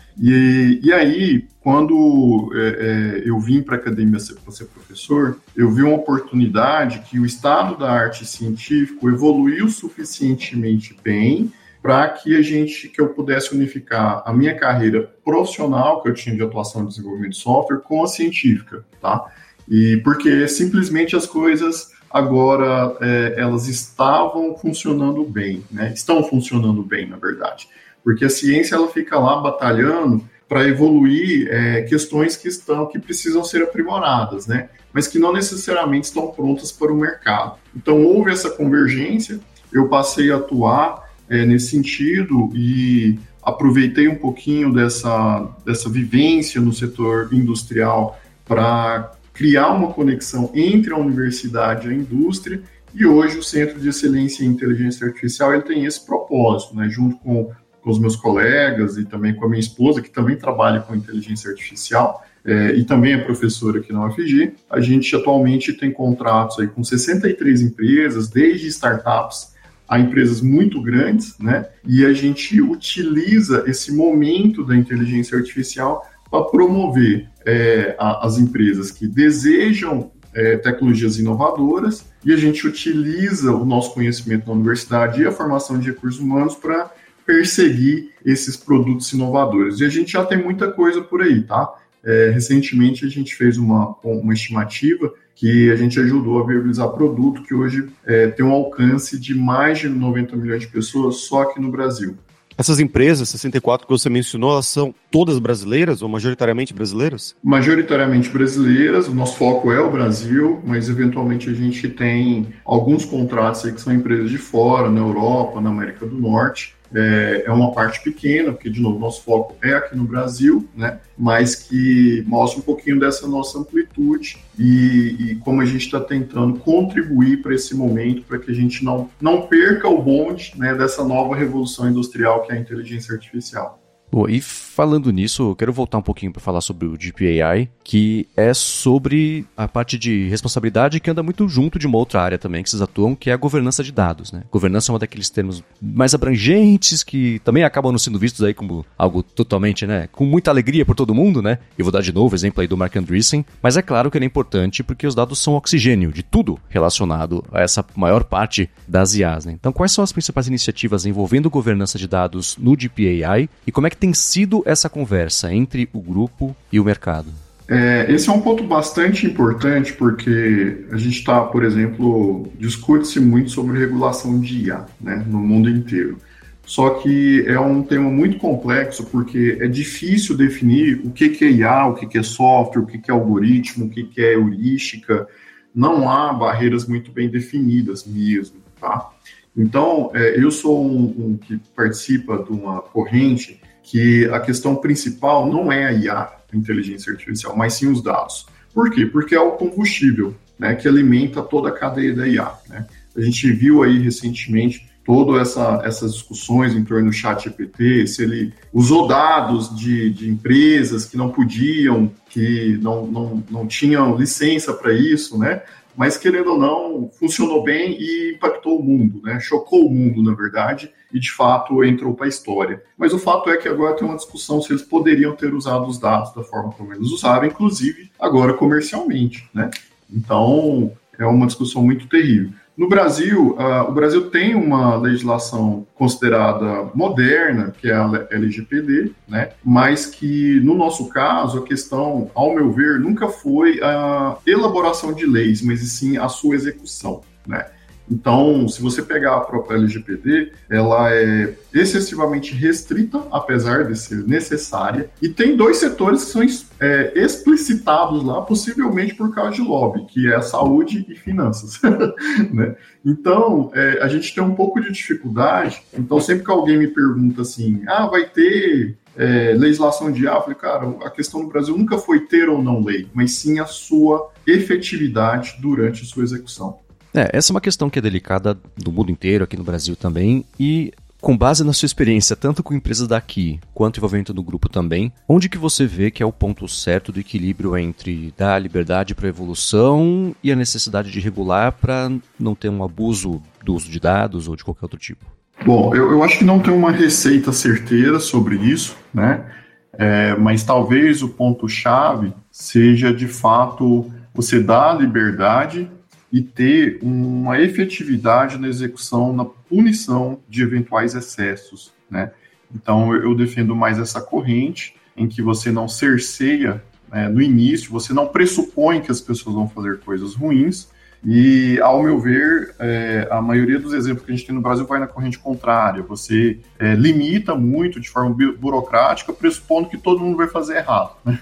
E aí, quando eu vim para a academia para ser professor, eu vi uma oportunidade que o estado da arte científico evoluiu suficientemente bem para que eu pudesse unificar a minha carreira profissional, que eu tinha de atuação em desenvolvimento de software, com a científica, tá? E porque simplesmente as coisas agora elas estavam funcionando bem, né? Estão funcionando bem, na verdade. Porque a ciência ela fica lá batalhando para evoluir questões que precisam ser aprimoradas, né? Mas que não necessariamente estão prontas para o mercado. Então, houve essa convergência, eu passei a atuar nesse sentido e aproveitei um pouquinho dessa vivência no setor industrial para criar uma conexão entre a universidade e a indústria, e hoje o Centro de Excelência em Inteligência Artificial ele tem esse propósito, né? Junto com os meus colegas e também com a minha esposa, que também trabalha com inteligência artificial e também é professora aqui na UFG, a gente atualmente tem contratos aí com 63 empresas, desde startups a empresas muito grandes, né? E a gente utiliza esse momento da inteligência artificial para promover as empresas que desejam tecnologias inovadoras, e a gente utiliza o nosso conhecimento na universidade e a formação de recursos humanos para perseguir esses produtos inovadores. E a gente já tem muita coisa por aí, tá? Recentemente a gente fez uma estimativa que a gente ajudou a viabilizar produto que hoje tem um alcance de mais de 90 milhões de pessoas só aqui no Brasil. Essas empresas, 64 que você mencionou, elas são todas brasileiras ou majoritariamente brasileiras? Majoritariamente brasileiras, o nosso foco é o Brasil, mas eventualmente a gente tem alguns contratos aí que são empresas de fora, na Europa, na América do Norte, é uma parte pequena, porque, de novo, nosso foco é aqui no Brasil, né? Mas que mostra um pouquinho dessa nossa amplitude e como a gente está tentando contribuir para esse momento, para que a gente não perca o bonde, né, dessa nova revolução industrial que é a inteligência artificial. Bom, e falando nisso, eu quero voltar um pouquinho para falar sobre o DPAI, que é sobre a parte de responsabilidade que anda muito junto de uma outra área também que vocês atuam, que é a governança de dados, né? Governança é um daqueles termos mais abrangentes que também acabam não sendo vistos aí como algo totalmente, né, com muita alegria por todo mundo, né? Eu vou dar de novo o exemplo aí do Marc Andreessen, mas é claro que ele é importante porque os dados são oxigênio de tudo relacionado a essa maior parte das IAs, né? Então, quais são as principais iniciativas envolvendo governança de dados no DPAI e como é que tem sido essa conversa entre o grupo e o mercado? Esse é um ponto bastante importante porque a gente está, por exemplo, discute-se muito sobre regulação de IA, né, no mundo inteiro. Só que é um tema muito complexo porque é difícil definir o que é IA, o que é software, o que é algoritmo, o que é heurística. Não há barreiras muito bem definidas mesmo, tá? Então, eu sou um que participa de uma corrente que a questão principal não é a IA, a inteligência artificial, mas sim os dados. Por quê? Porque é o combustível, né, que alimenta toda a cadeia da IA, né? A gente viu aí recentemente todas essas discussões em torno do ChatGPT, se ele usou dados de empresas que não podiam, que não tinham licença para isso, né? Mas, querendo ou não, funcionou bem e impactou o mundo, né? Chocou o mundo, na verdade, e, de fato, entrou para a história. Mas o fato é que agora tem uma discussão se eles poderiam ter usado os dados da forma como eles usaram, inclusive agora comercialmente, né? Então, é uma discussão muito terrível. No Brasil, o Brasil tem uma legislação considerada moderna, que é a LGPD, né? Mas que, no nosso caso, a questão, ao meu ver, nunca foi a elaboração de leis, mas sim a sua execução, né? Então, se você pegar a própria LGPD, ela é excessivamente restrita, apesar de ser necessária, e tem dois setores que são explicitados lá, possivelmente por causa de lobby, que é a saúde e finanças. Né? Então, a gente tem um pouco de dificuldade. Então, sempre que alguém me pergunta assim, vai ter legislação de IA, eu falei, cara, a questão no Brasil nunca foi ter ou não lei, mas sim a sua efetividade durante a sua execução. Essa é uma questão que é delicada do mundo inteiro, aqui no Brasil também, e com base na sua experiência, tanto com empresas daqui, quanto envolvimento do grupo também, onde que você vê que é o ponto certo do equilíbrio entre dar liberdade para a evolução e a necessidade de regular para não ter um abuso do uso de dados ou de qualquer outro tipo? Bom, eu acho que não tem uma receita certeira sobre isso, né? Mas talvez o ponto-chave seja, de fato, você dar liberdade e ter uma efetividade na execução, na punição de eventuais excessos, né? Então, eu defendo mais essa corrente em que você não cerceia, né, no início, você não pressupõe que as pessoas vão fazer coisas ruins e, ao meu ver, a maioria dos exemplos que a gente tem no Brasil vai na corrente contrária. Você limita muito de forma burocrática, pressupondo que todo mundo vai fazer errado, né?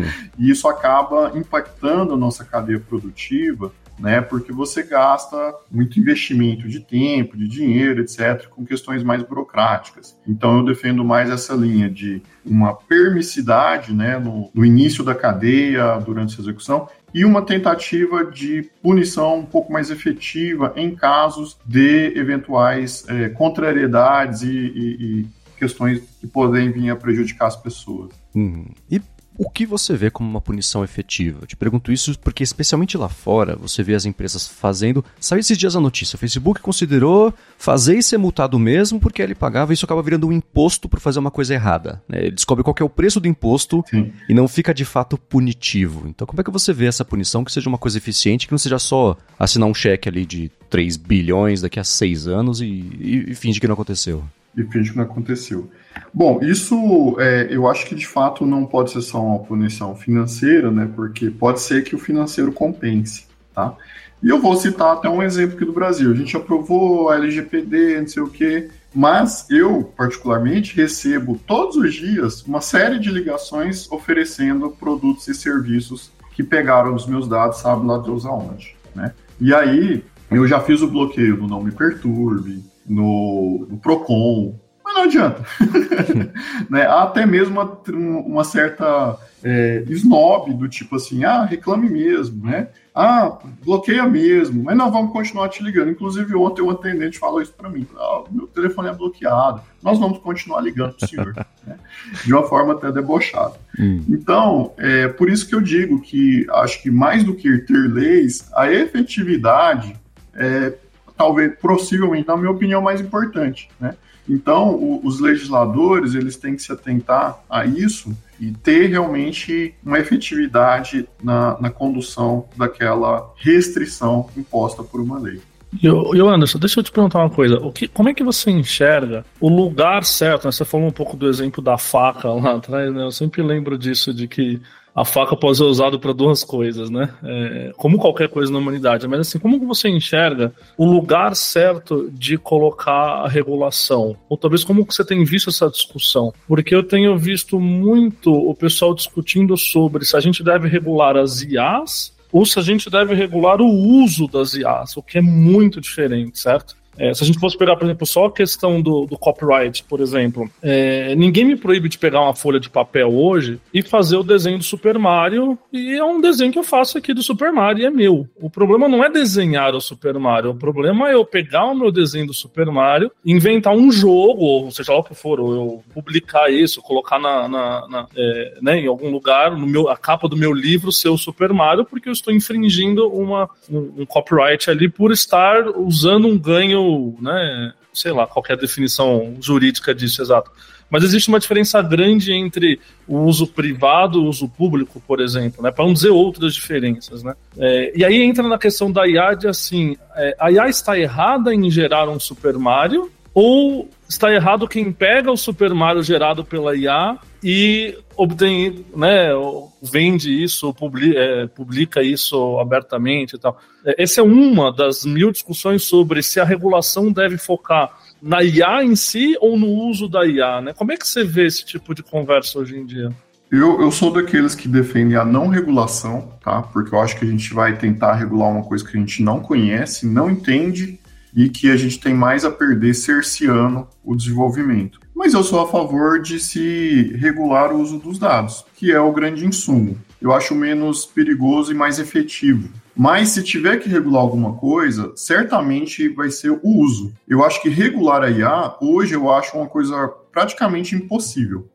E isso acaba impactando a nossa cadeia produtiva, né, porque você gasta muito investimento de tempo, de dinheiro, etc., com questões mais burocráticas. Então, eu defendo mais essa linha de uma permissividade, né, no início da cadeia, durante a execução, e uma tentativa de punição um pouco mais efetiva em casos de eventuais contrariedades e questões que podem vir a prejudicar as pessoas. E o que você vê como uma punição efetiva? Eu te pergunto isso porque, especialmente lá fora, você vê as empresas fazendo... Sabe esses dias a notícia? O Facebook considerou fazer e ser multado mesmo porque ele pagava e isso acaba virando um imposto por fazer uma coisa errada, né? Ele descobre qual que é o preço do imposto. Sim. E não fica, de fato, punitivo. Então, como é que você vê essa punição que seja uma coisa eficiente, que não seja só assinar um cheque ali de 3 bilhões daqui a 6 anos e fingir que não aconteceu? E finge que não aconteceu. Bom, isso eu acho que de fato não pode ser só uma punição financeira, né? Porque pode ser que o financeiro compense, tá? E eu vou citar até um exemplo aqui do Brasil. A gente aprovou a LGPD, não sei o quê, mas eu, particularmente, recebo todos os dias uma série de ligações oferecendo produtos e serviços que pegaram os meus dados, sabe lá Deus aonde, né? E aí, eu já fiz o bloqueio do Não Me Perturbe, no Procon, mas não adianta. Né? Há até mesmo uma certa snob do tipo assim, reclame mesmo, né? Bloqueia mesmo, mas nós vamos continuar te ligando. Inclusive, ontem um atendente falou isso para mim. Meu telefone é bloqueado, nós vamos continuar ligando pro senhor. Né? De uma forma até debochada. Então, por isso que eu digo que acho que mais do que ter leis, a efetividade talvez, possivelmente, na minha opinião, mais importante, né? Então, os legisladores, eles têm que se atentar a isso e ter realmente uma efetividade na condução daquela restrição imposta por uma lei. E Anderson, deixa eu te perguntar uma coisa. Como é que você enxerga o lugar certo? Né? Você falou um pouco do exemplo da faca lá atrás, né? Eu sempre lembro disso, de que a faca pode ser usada para duas coisas, né? Como qualquer coisa na humanidade. Mas assim, como que você enxerga o lugar certo de colocar a regulação? Ou talvez como que você tem visto essa discussão? Porque eu tenho visto muito o pessoal discutindo sobre se a gente deve regular as IAs ou se a gente deve regular o uso das IAs, o que é muito diferente, certo? Se a gente fosse pegar, por exemplo, só a questão do copyright, por exemplo, ninguém me proíbe de pegar uma folha de papel hoje e fazer o desenho do Super Mario, e é um desenho que eu faço aqui do Super Mario e é meu. O problema não é desenhar o Super Mario, o problema é eu pegar o meu desenho do Super Mario, inventar um jogo, ou seja lá o que for, ou eu publicar isso, colocar né, em algum lugar, a capa do meu livro ser o Super Mario, porque eu estou infringindo um copyright ali por estar usando um ganho, né, sei lá, qual que é a definição jurídica disso exato. Mas existe uma diferença grande entre o uso privado e o uso público, por exemplo, né, para não dizer outras diferenças, né? E aí entra na questão da IA de assim, a IA está errada em gerar um Super Mario, ou está errado quem pega o Super Mario gerado pela IA e obtém, né, vende isso, publica isso abertamente e tal. Essa é uma das 1000 discussões sobre se a regulação deve focar na IA em si ou no uso da IA, né? Como é que você vê esse tipo de conversa hoje em dia? Eu sou daqueles que defendem a não regulação, tá? Porque eu acho que a gente vai tentar regular uma coisa que a gente não conhece, não entende, e que a gente tem mais a perder cerceando o desenvolvimento. Mas eu sou a favor de se regular o uso dos dados, que é o grande insumo. Eu acho menos perigoso e mais efetivo. Mas se tiver que regular alguma coisa, certamente vai ser o uso. Eu acho que regular a IA, hoje eu acho uma coisa praticamente impossível.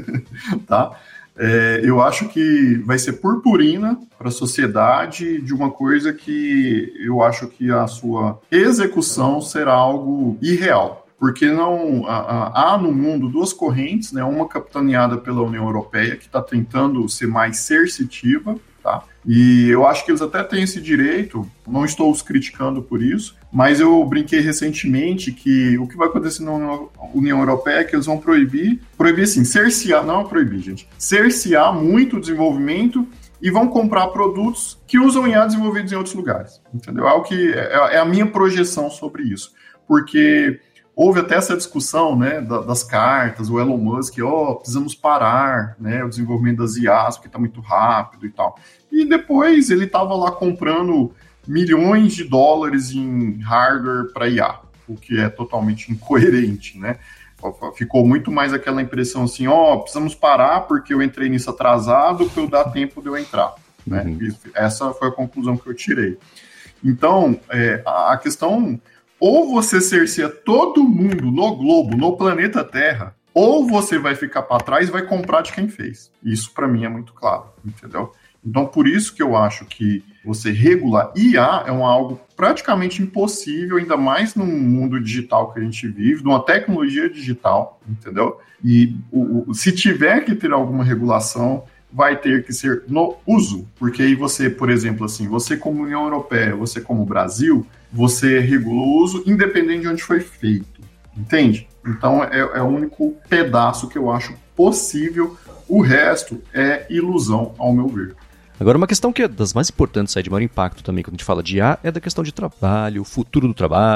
Tá? Eu acho que vai ser purpurina para a sociedade de uma coisa que eu acho que a sua execução será algo irreal. Porque não há no mundo duas correntes, né? Uma capitaneada pela União Europeia, que está tentando ser mais coercitiva, tá? E eu acho que eles até têm esse direito, não estou os criticando por isso, mas eu brinquei recentemente que o que vai acontecer na União Europeia é que eles vão proibir assim, cercear, não proibir, gente, cercear muito o desenvolvimento e vão comprar produtos que usam IA desenvolvidos em outros lugares, entendeu? É a minha projeção sobre isso, porque houve até essa discussão, né, das cartas, o Elon Musk, precisamos parar, né, o desenvolvimento das IAs, porque está muito rápido e tal. E depois ele estava lá comprando milhões de dólares em hardware para IA, o que é totalmente incoerente, né? Ficou muito mais aquela impressão assim, precisamos parar porque eu entrei nisso atrasado, para eu dar tempo de eu entrar, né? Essa foi a conclusão que eu tirei. Então, a questão... Ou você cerceia todo mundo no globo, no planeta Terra, ou você vai ficar para trás e vai comprar de quem fez. Isso para mim é muito claro, entendeu? Então por isso que eu acho que você regular IA é algo praticamente impossível, ainda mais no mundo digital que a gente vive, numa tecnologia digital, entendeu? E se tiver que ter alguma regulação, vai ter que ser no uso, porque aí você, por exemplo, assim, você como União Europeia, você como Brasil, você regula o uso independente de onde foi feito, entende? Então é o único pedaço que eu acho possível, o resto é ilusão, ao meu ver. Agora, uma questão que é das mais importantes, de maior impacto também quando a gente fala de IA, é da questão de trabalho, futuro do trabalho,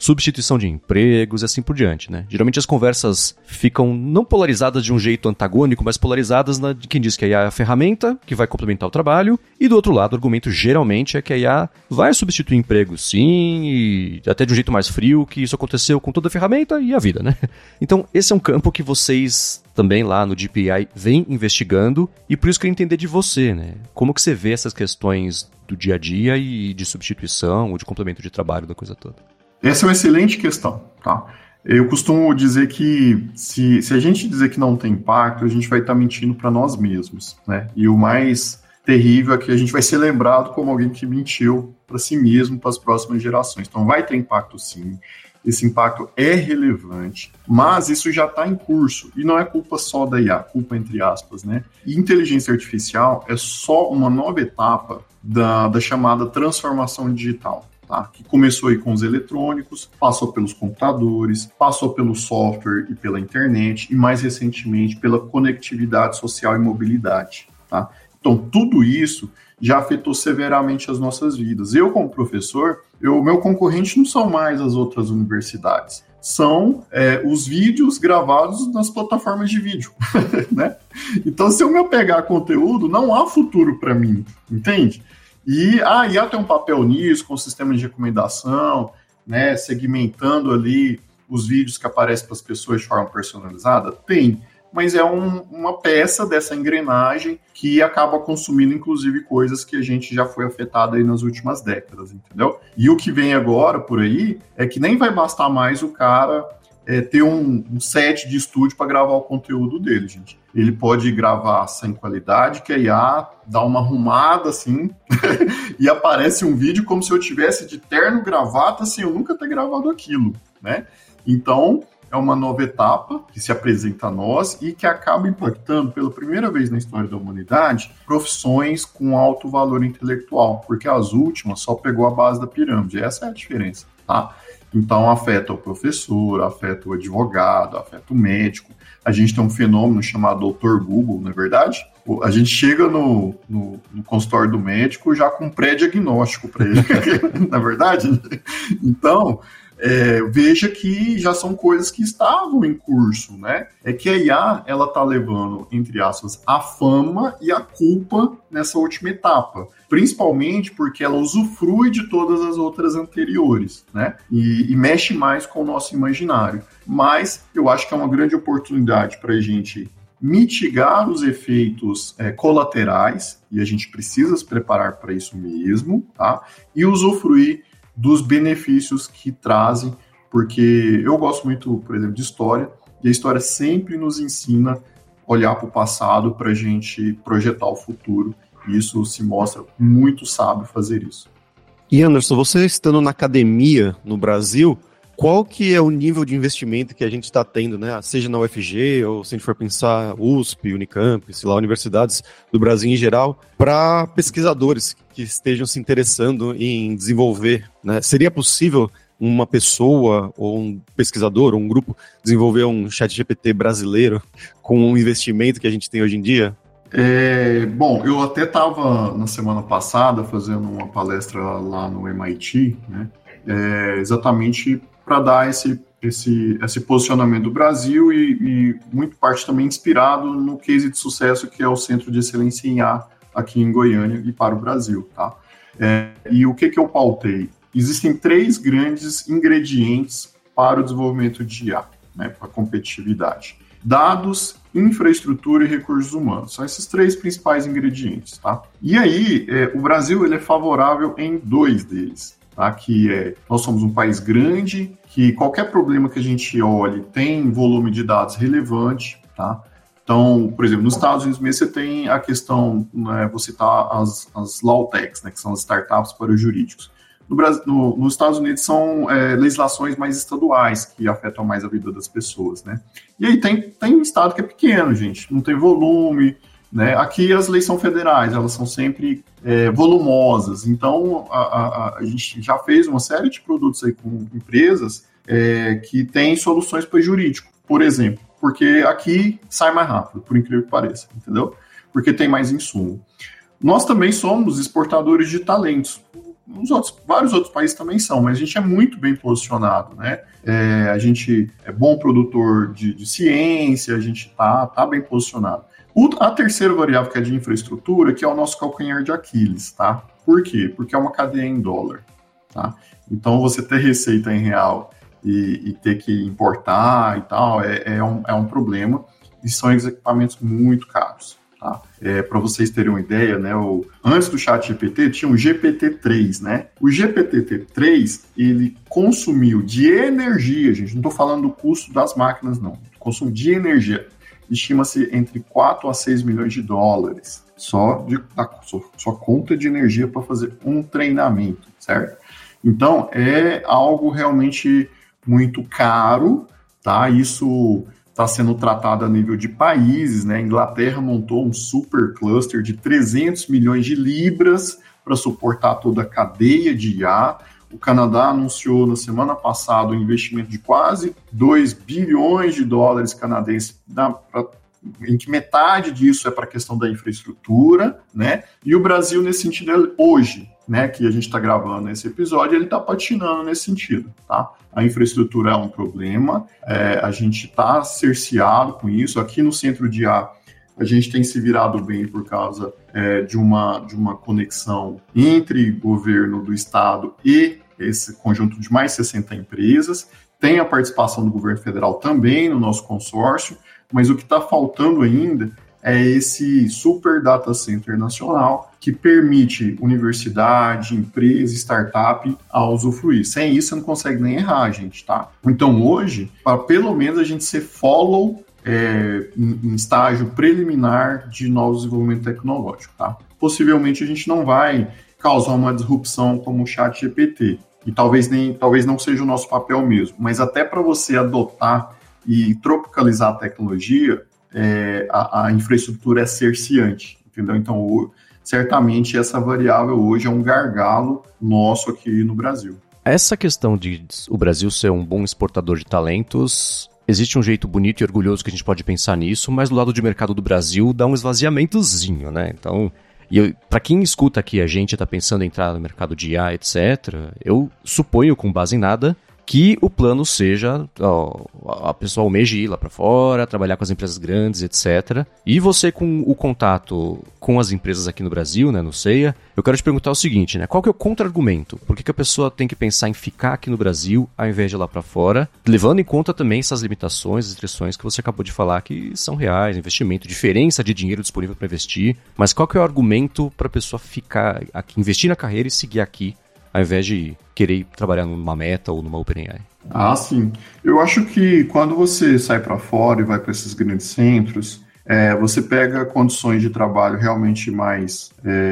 substituição de empregos e assim por diante, né? Geralmente as conversas ficam não polarizadas de um jeito antagônico, mas polarizadas de quem diz que a IA é a ferramenta que vai complementar o trabalho, e do outro lado o argumento geralmente é que a IA vai substituir empregos sim, e até de um jeito mais frio, que isso aconteceu com toda a ferramenta e a vida, né? Então esse é um campo que vocês também lá no DeepAI vem investigando, e por isso eu queria entender de você, né? Como que você vê essas questões do dia a dia e de substituição ou de complemento de trabalho da coisa toda? Essa é uma excelente questão, tá? Eu costumo dizer que se a gente dizer que não tem impacto, a gente vai estar mentindo para nós mesmos, né? E o mais terrível é que a gente vai ser lembrado como alguém que mentiu para si mesmo, para as próximas gerações. Então vai ter impacto sim, esse impacto é relevante, mas isso já está em curso, e não é culpa só da IA, culpa entre aspas, né? E inteligência artificial é só uma nova etapa da chamada transformação digital. Tá? Que começou aí com os eletrônicos, passou pelos computadores, passou pelo software e pela internet, e mais recentemente pela conectividade social e mobilidade. Tá? Então, tudo isso já afetou severamente as nossas vidas. Eu, como professor, meu concorrente não são mais as outras universidades, são os vídeos gravados nas plataformas de vídeo. Né? Então, se eu me apegar a conteúdo, não há futuro para mim, entende? E a IA tem um papel nisso, com o sistema de recomendação, né, segmentando ali os vídeos que aparecem para as pessoas de forma personalizada? Tem, mas é uma peça dessa engrenagem que acaba consumindo, inclusive, coisas que a gente já foi afetado aí nas últimas décadas, entendeu? E o que vem agora por aí é que nem vai bastar mais o cara ter um set de estúdio para gravar o conteúdo dele, gente. Ele pode gravar sem qualidade, que a IA dá uma arrumada assim, e aparece um vídeo como se eu tivesse de terno, gravata, sem eu nunca ter gravado aquilo, né? Então, é uma nova etapa que se apresenta a nós e que acaba impactando, pela primeira vez na história da humanidade, profissões com alto valor intelectual, porque as últimas só pegou a base da pirâmide. Essa é a diferença, tá? Então, afeta o professor, afeta o advogado, afeta o médico. A gente tem um fenômeno chamado Dr. Google, não é verdade? A gente chega no consultório do médico já com pré-diagnóstico para ele, não é verdade? Então, veja que já são coisas que estavam em curso, né? É que a IA, ela está levando, entre aspas, a fama e a culpa nessa última etapa. Principalmente porque ela usufrui de todas as outras anteriores, né? E mexe mais com o nosso imaginário. Mas eu acho que é uma grande oportunidade para a gente mitigar os efeitos colaterais, e a gente precisa se preparar para isso mesmo, tá? E usufruir dos benefícios que trazem, porque eu gosto muito, por exemplo, de história, e a história sempre nos ensina a olhar para o passado para a gente projetar o futuro, e isso se mostra muito sábio fazer isso. E Anderson, você estando na academia no Brasil, qual que é o nível de investimento que a gente está tendo, né? Seja na UFG, ou se a gente for pensar USP, Unicamp, sei lá, universidades do Brasil em geral, para pesquisadores que estejam se interessando em desenvolver, né? Seria possível uma pessoa, ou um pesquisador, ou um grupo, desenvolver um ChatGPT brasileiro com o investimento que a gente tem hoje em dia? Bom, eu até estava na semana passada fazendo uma palestra lá no MIT, né? Exatamente para dar esse posicionamento do Brasil e muito parte também inspirado no case de sucesso que é o Centro de Excelência em IA aqui em Goiânia e para o Brasil, tá? E o que eu pautei? Existem 3 grandes ingredientes para o desenvolvimento de IA, né, para a competitividade. Dados, infraestrutura e recursos humanos. São esses 3 principais ingredientes, tá? E aí, o Brasil ele é favorável em 2 deles. Tá? Que nós somos um país grande, que qualquer problema que a gente olhe tem volume de dados relevante, tá? Então, por exemplo, nos Estados Unidos mesmo você tem a questão, né, vou citar as Lawtechs, né, que são as startups para os jurídicos. Nos Estados Unidos são legislações mais estaduais que afetam mais a vida das pessoas, né? E aí tem um estado que é pequeno, gente, não tem volume, né? Aqui as leis são federais, elas são sempre volumosas, então a gente já fez uma série de produtos aí com empresas que têm soluções para jurídico, por exemplo, porque aqui sai mais rápido, por incrível que pareça, entendeu? Porque tem mais insumo. Nós também somos exportadores de talentos. Vários outros países também são, mas a gente é muito bem posicionado, né? A gente é bom produtor de ciência, a gente tá bem posicionado. A terceira variável, que é de infraestrutura, que é o nosso calcanhar de Aquiles, tá? Por quê? Porque é uma cadeia em dólar, tá? Então, você ter receita em real e ter que importar e tal é um problema, e são equipamentos muito caros, tá? Para vocês terem uma ideia, né, antes do ChatGPT tinha o GPT-3, né? O GPT-3, ele consumiu de energia, gente, não estou falando do custo das máquinas, não. Consumo de energia, estima-se entre 4 a 6 milhões de dólares só conta de energia para fazer um treinamento, certo? Então, é algo realmente muito caro, tá? Isso está sendo tratado a nível de países, né? A Inglaterra montou um super cluster de 300 milhões de libras para suportar toda a cadeia de IA. O Canadá anunciou na semana passada um investimento de quase 2 bilhões de dólares canadenses, em que metade disso é para a questão da infraestrutura, né? E o Brasil, nesse sentido, hoje, né, que a gente está gravando esse episódio, ele está patinando nesse sentido, tá? A infraestrutura é um problema, a gente está cerceado com isso. Aqui no centro de IA, a gente tem se virado bem por causa de uma conexão entre governo do estado e esse conjunto de mais 60 empresas. Tem a participação do governo federal também no nosso consórcio, mas o que está faltando ainda é esse super data center nacional que permite universidade, empresa, startup a usufruir. Sem isso, você não consegue nem errar, gente, tá? Então, hoje, para pelo menos a gente ser follow em estágio preliminar de novo desenvolvimento tecnológico, tá? Possivelmente, a gente não vai causar uma disrupção como o ChatGPT, e talvez não seja o nosso papel mesmo, mas até para você adotar e tropicalizar a tecnologia, a infraestrutura é cerceante, entendeu? Então, certamente, essa variável hoje é um gargalo nosso aqui no Brasil. Essa questão de o Brasil ser um bom exportador de talentos, existe um jeito bonito e orgulhoso que a gente pode pensar nisso, mas do lado de mercado do Brasil dá um esvaziamentozinho, né? Então, para quem escuta aqui a gente está pensando em entrar no mercado de IA, etc., eu suponho, com base em nada, que o plano seja a pessoa almeje ir lá para fora, trabalhar com as empresas grandes, etc. E você, com o contato com as empresas aqui no Brasil, né, no CEIA, eu quero te perguntar o seguinte, né, qual que é o contra-argumento? Por que a pessoa tem que pensar em ficar aqui no Brasil ao invés de ir lá para fora, levando em conta também essas limitações, restrições que você acabou de falar que são reais, investimento, diferença de dinheiro disponível para investir, mas qual que é o argumento para a pessoa ficar aqui, investir na carreira e seguir aqui, ao invés de querer trabalhar numa Meta ou numa OpenAI? Ah, sim. Eu acho que quando você sai para fora e vai para esses grandes centros, você pega condições de trabalho realmente mais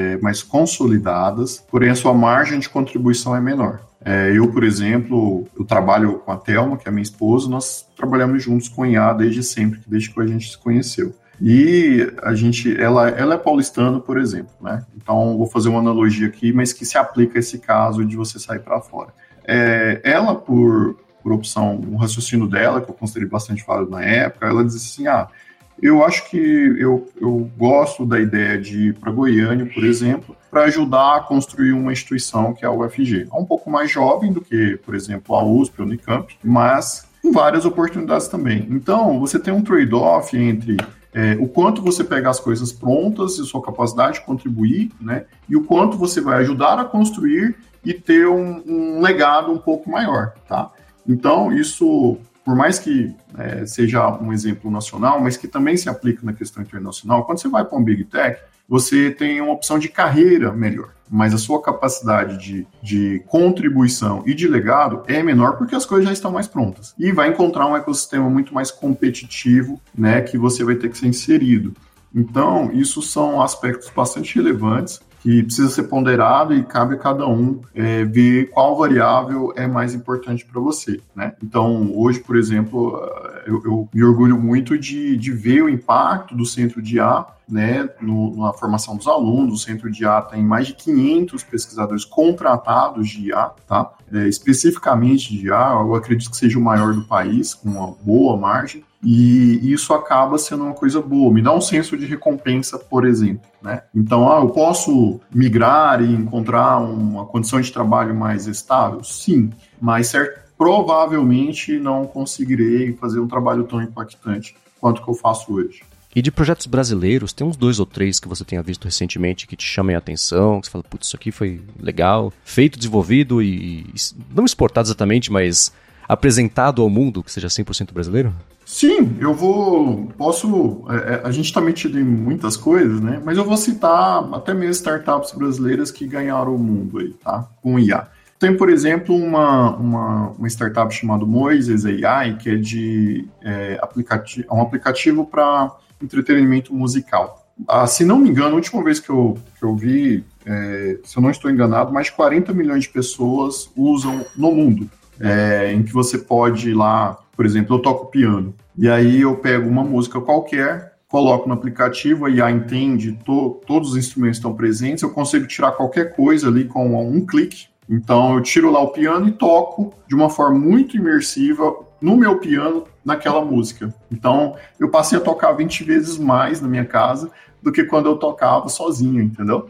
consolidadas, porém a sua margem de contribuição é menor. Eu, por exemplo, eu trabalho com a Thelma, que é minha esposa, nós trabalhamos juntos com IA desde sempre, desde que a gente se conheceu. E ela é paulistana, por exemplo, né? Então, vou fazer uma analogia aqui, mas que se aplica a esse caso de você sair para fora. Ela, por opção, um raciocínio dela, que eu considerei bastante válido na época, ela disse assim, eu acho que eu gosto da ideia de ir para Goiânia, por exemplo, para ajudar a construir uma instituição que é a UFG. É um pouco mais jovem do que, por exemplo, a USP, a Unicamp, mas com várias oportunidades também. Então, você tem um trade-off entre o quanto você pega as coisas prontas e sua capacidade de contribuir, né? E o quanto você vai ajudar a construir e ter um legado um pouco maior, tá? Então, isso, por mais que seja um exemplo nacional, mas que também se aplica na questão internacional, quando você vai para um Big Tech, você tem uma opção de carreira melhor, mas a sua capacidade de contribuição e de legado é menor porque as coisas já estão mais prontas. E vai encontrar um ecossistema muito mais competitivo, né, que você vai ter que ser inserido. Então, isso são aspectos bastante relevantes que precisa ser ponderado e cabe a cada um ver qual variável é mais importante para você, né? Então, hoje, por exemplo, eu me orgulho muito de ver o impacto do Centro de IA, né, na formação dos alunos. O Centro de IA tem mais de 500 pesquisadores contratados de IA, tá? Especificamente de IA, eu acredito que seja o maior do país, com uma boa margem, e isso acaba sendo uma coisa boa, me dá um senso de recompensa, por exemplo, né? Então, eu posso migrar e encontrar uma condição de trabalho mais estável? Sim, mas provavelmente não conseguirei fazer um trabalho tão impactante quanto que eu faço hoje. E de projetos brasileiros, tem uns 2 ou 3 que você tenha visto recentemente que te chamem a atenção, que você fala, putz, isso aqui foi legal, feito, desenvolvido e não exportado exatamente, mas apresentado ao mundo, que seja 100% brasileiro? Sim, a gente está metido em muitas coisas, né? Mas eu vou citar até mesmo startups brasileiras que ganharam o mundo aí, tá? Com IA. Tem, por exemplo, uma startup chamada Moises AI, que é um aplicativo para entretenimento musical. Se não me engano, a última vez que eu vi, se eu não estou enganado, mais de 40 milhões de pessoas usam no mundo, em que você pode ir lá, por exemplo, eu toco piano, e aí eu pego uma música qualquer, coloco no aplicativo, a IA entende, todos os instrumentos estão presentes, eu consigo tirar qualquer coisa ali com um clique. Então, eu tiro lá o piano e toco de uma forma muito imersiva no meu piano, naquela música. Então, eu passei a tocar 20 vezes mais na minha casa do que quando eu tocava sozinho, entendeu?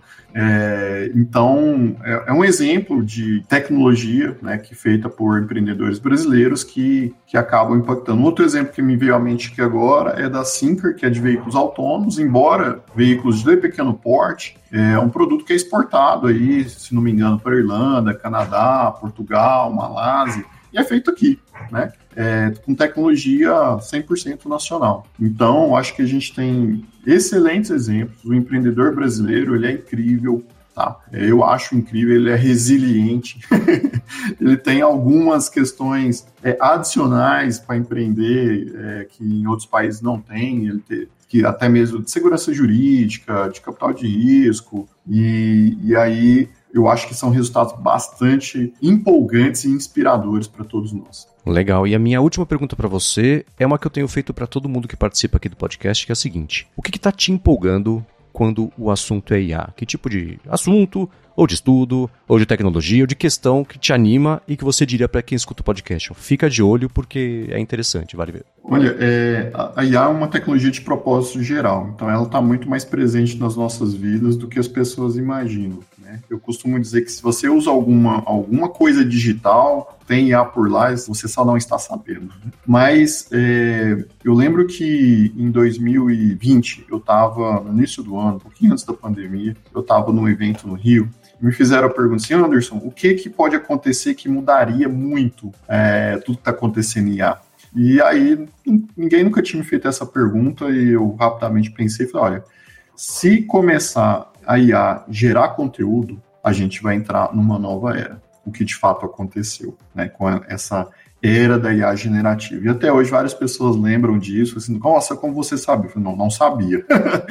Então, é um exemplo de tecnologia, né, que é feita por empreendedores brasileiros que acabam impactando. Outro exemplo que me veio à mente aqui agora é da Syncer, que é de veículos autônomos, embora veículos de pequeno porte, é um produto que é exportado aí, se não me engano, para Irlanda, Canadá, Portugal, Malásia, e é feito aqui, né? Com tecnologia 100% nacional. Então, acho que a gente tem excelentes exemplos. O empreendedor brasileiro, ele é incrível, tá? Eu acho incrível, ele é resiliente. Ele tem algumas questões adicionais para empreender que em outros países não tem. Ele tem que até mesmo de segurança jurídica, de capital de risco, e aí eu acho que são resultados bastante empolgantes e inspiradores para todos nós. Legal. E a minha última pergunta para você é uma que eu tenho feito para todo mundo que participa aqui do podcast, que é a seguinte: o que está te empolgando quando o assunto é IA? Que tipo de assunto, ou de estudo, ou de tecnologia, ou de questão que te anima e que você diria para quem escuta o podcast? Fica de olho porque é interessante, vale ver. Olha, a IA é uma tecnologia de propósito geral, então ela está muito mais presente nas nossas vidas do que as pessoas imaginam, né? Eu costumo dizer que se você usa alguma coisa digital, tem IA por lá, você só não está sabendo, né? Mas eu lembro que em 2020, eu estava no início do ano, um pouquinho antes da pandemia, eu estava num evento no Rio, me fizeram a pergunta assim, Anderson, o que pode acontecer que mudaria muito tudo que está acontecendo em IA? E aí, ninguém nunca tinha me feito essa pergunta e eu rapidamente pensei, falei, olha, se começar a IA gerar conteúdo, a gente vai entrar numa nova era, o que de fato aconteceu, né, com essa era da IA generativa. E até hoje várias pessoas lembram disso, assim, nossa, como você sabe? Eu falei, não sabia.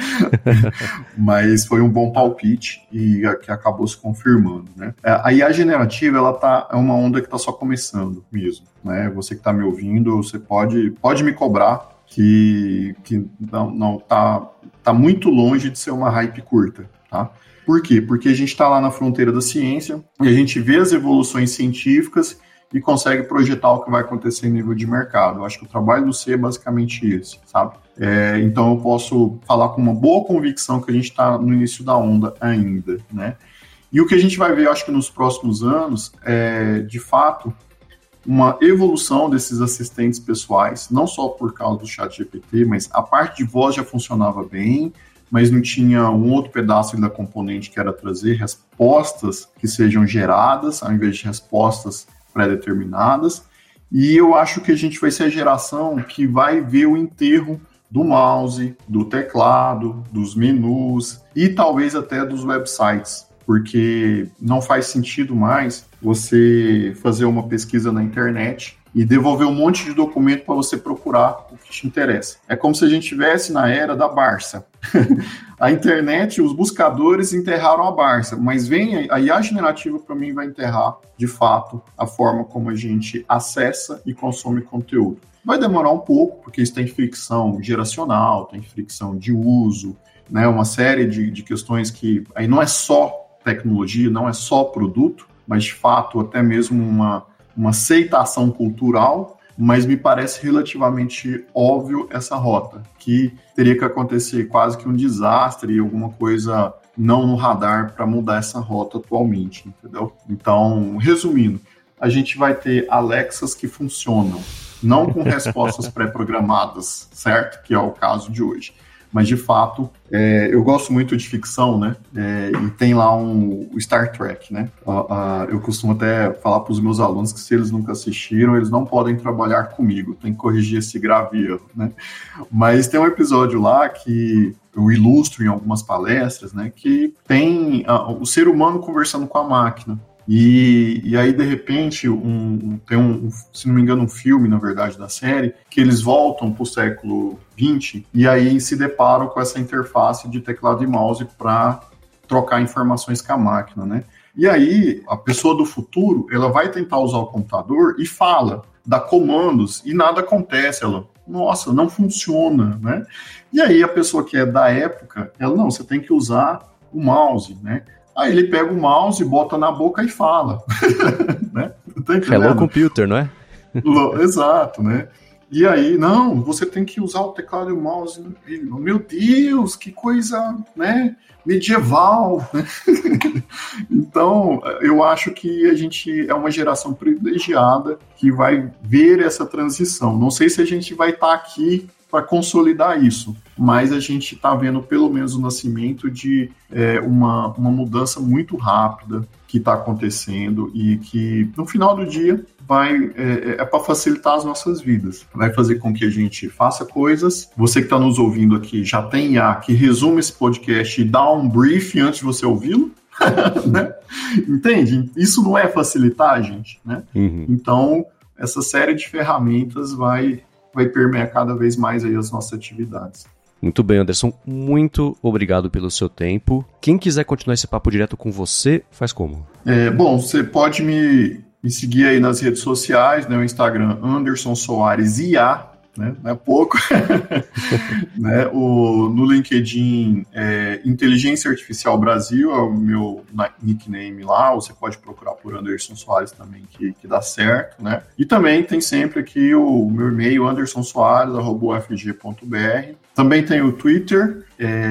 Mas foi um bom palpite e que acabou se confirmando, né? A IA generativa, é uma onda que está só começando mesmo, né? Você que está me ouvindo, você pode me cobrar que não tá muito longe de ser uma hype curta, tá? Por quê? Porque a gente está lá na fronteira da ciência e a gente vê as evoluções científicas e consegue projetar o que vai acontecer em nível de mercado. Eu acho que o trabalho do C é basicamente esse, sabe? Então eu posso falar com uma boa convicção que a gente está no início da onda ainda, né? E o que a gente vai ver, acho que nos próximos anos, de fato, uma evolução desses assistentes pessoais, não só por causa do ChatGPT, mas a parte de voz já funcionava bem, mas não tinha um outro pedaço da componente que era trazer respostas que sejam geradas, ao invés de respostas pré-determinadas, e eu acho que a gente vai ser a geração que vai ver o enterro do mouse, do teclado, dos menus e talvez até dos websites, porque não faz sentido mais você fazer uma pesquisa na internet e devolver um monte de documento para você procurar o que te interessa. É como se a gente estivesse na era da Barça, A internet, os buscadores enterraram a Barça, mas a IA generativa para mim vai enterrar, de fato, a forma como a gente acessa e consome conteúdo. Vai demorar um pouco, porque isso tem fricção geracional, tem fricção de uso, né, uma série de questões que aí não é só tecnologia, não é só produto, mas de fato até mesmo uma aceitação cultural, mas me parece relativamente óbvio essa rota, que teria que acontecer quase que um desastre, alguma coisa não no radar para mudar essa rota atualmente, entendeu? Então, resumindo, a gente vai ter Alexas que funcionam, não com respostas pré-programadas, certo? Que é o caso de hoje. Mas, de fato, eu gosto muito de ficção, né? E tem lá o Star Trek, né? Eu costumo até falar para os meus alunos que se eles nunca assistiram, eles não podem trabalhar comigo. Tem que corrigir esse grave erro, né? Mas tem um episódio lá que eu ilustro em algumas palestras, né? Que tem o ser humano conversando com a máquina. E aí, de repente, tem se não me engano, um filme, na verdade, da série, que eles voltam para o século XX e aí se deparam com essa interface de teclado e mouse para trocar informações com a máquina, né? E aí, a pessoa do futuro, ela vai tentar usar o computador e fala, dá comandos e nada acontece. Ela, nossa, não funciona, né? E aí, a pessoa que é da época, ela, não, você tem que usar o mouse, né? Aí ele pega o mouse, bota na boca e fala. Né? Tá entendendo? Hello computer, não é? Exato, né? E aí, não, você tem que usar o teclado e o mouse. Meu Deus, que coisa, né, medieval. Né? Então, eu acho que a gente é uma geração privilegiada que vai ver essa transição. Não sei se a gente vai estar aqui para consolidar isso, mas a gente está vendo pelo menos o nascimento de uma mudança muito rápida que está acontecendo e que no final do dia é para facilitar as nossas vidas, vai fazer com que a gente faça coisas. Você que está nos ouvindo aqui já tem IA que resume esse podcast e dá um brief antes de você ouvi-lo. Né? Entende? Isso não é facilitar, gente, né? Uhum. Então, essa série de ferramentas vai permear cada vez mais aí as nossas atividades. Muito bem, Anderson. Muito obrigado pelo seu tempo. Quem quiser continuar esse papo direto com você, faz como? Bom, você pode me seguir aí nas redes sociais, né? O Instagram, Anderson Soares IA, né? Não é pouco. Né? No LinkedIn, Inteligência Artificial Brasil é o meu nickname lá, você pode procurar por Anderson Soares também, que dá certo, né? E também tem sempre aqui o meu e-mail, andersonsoares@ufg.br. Também tem o Twitter,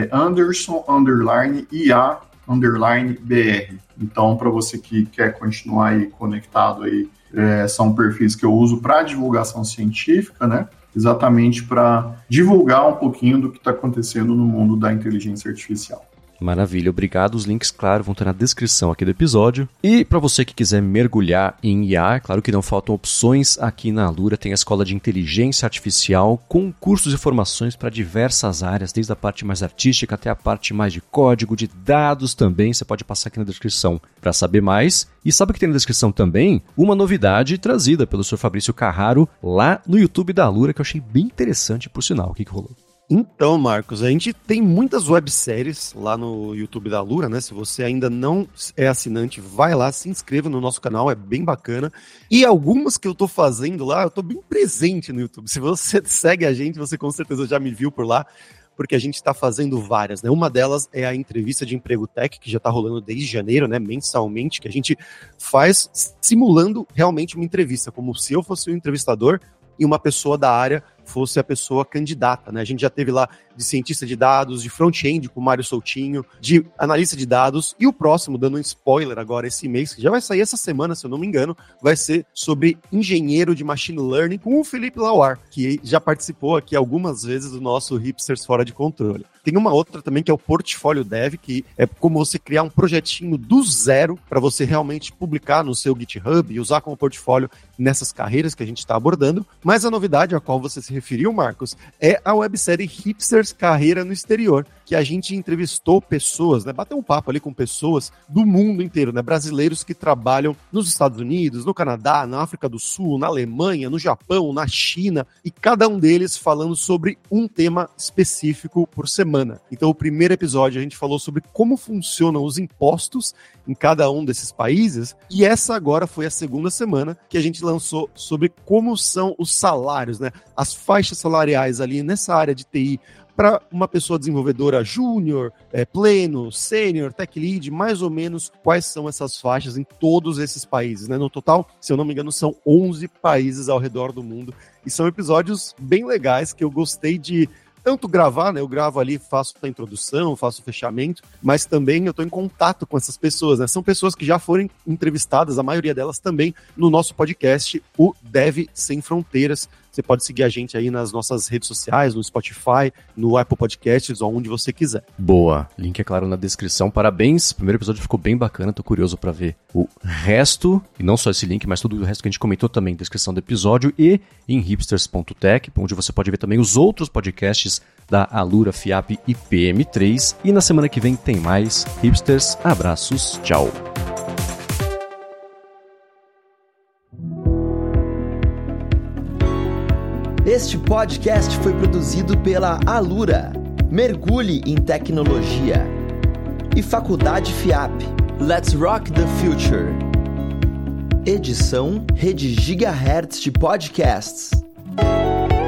Anderson_IA_BR. Então, para você que quer continuar aí conectado aí, são perfis que eu uso para divulgação científica, né? Exatamente para divulgar um pouquinho do que está acontecendo no mundo da inteligência artificial. Maravilha, obrigado. Os links, claro, vão estar na descrição aqui do episódio. E para você que quiser mergulhar em IA, claro que não faltam opções aqui na Alura. Tem a Escola de Inteligência Artificial com cursos e formações para diversas áreas, desde a parte mais artística até a parte mais de código, de dados também. Você pode passar aqui na descrição para saber mais. E sabe que tem na descrição também uma novidade trazida pelo Sr. Fabrício Carraro lá no YouTube da Alura, que eu achei bem interessante, por sinal. O que rolou? Então, Marcos, a gente tem muitas webséries lá no YouTube da Alura, né? Se você ainda não é assinante, vai lá, se inscreva no nosso canal, é bem bacana. E algumas que eu tô fazendo lá, eu tô bem presente no YouTube. Se você segue a gente, você com certeza já me viu por lá, porque a gente está fazendo várias, né? Uma delas é a entrevista de Emprego Tech, que já está rolando desde janeiro, né? Mensalmente, que a gente faz simulando realmente uma entrevista, como se eu fosse o entrevistador e uma pessoa da área fosse a pessoa candidata, né? A gente já teve lá de cientista de dados, de front-end com o Mário Soutinho, de analista de dados, e o próximo, dando um spoiler agora esse mês, que já vai sair essa semana, se eu não me engano, vai ser sobre engenheiro de machine learning com o Felipe Lauar, que já participou aqui algumas vezes do nosso Hipsters Fora de Controle. Tem uma outra também que é o Portfólio Dev, que é como você criar um projetinho do zero para você realmente publicar no seu GitHub e usar como portfólio nessas carreiras que a gente está abordando, mas a novidade a qual você se referiu, Marcos, é a websérie Hipsters Carreira no Exterior, que a gente entrevistou pessoas, né, bateu um papo ali com pessoas do mundo inteiro, né, brasileiros que trabalham nos Estados Unidos, no Canadá, na África do Sul, na Alemanha, no Japão, na China, e cada um deles falando sobre um tema específico por semana. Então, o primeiro episódio a gente falou sobre como funcionam os impostos em cada um desses países, e essa agora foi a segunda semana que a gente lançou sobre como são os salários, né, as faixas salariais ali nessa área de TI, para uma pessoa desenvolvedora júnior, pleno, sênior, tech lead, mais ou menos quais são essas faixas em todos esses países, né? No total, se eu não me engano, são 11 países ao redor do mundo, e são episódios bem legais que eu gostei de tanto gravar, né? Eu gravo ali, faço a introdução, faço o fechamento, mas também eu estou em contato com essas pessoas, né? São pessoas que já foram entrevistadas, a maioria delas também, no nosso podcast, o Dev Sem Fronteiras. Você pode seguir a gente aí nas nossas redes sociais, no Spotify, no Apple Podcasts, ou onde você quiser. Boa. Link é claro na descrição. Parabéns. O primeiro episódio ficou bem bacana. Tô curioso pra ver o resto. E não só esse link, mas tudo o resto que a gente comentou também na descrição do episódio e em hipsters.tech, onde você pode ver também os outros podcasts da Alura, FIAP e PM3. E na semana que vem tem mais. Hipsters, abraços, tchau. Este podcast foi produzido pela Alura, Mergulhe em Tecnologia, e Faculdade FIAP. Let's Rock the Future. Edição Rede Gigahertz de Podcasts.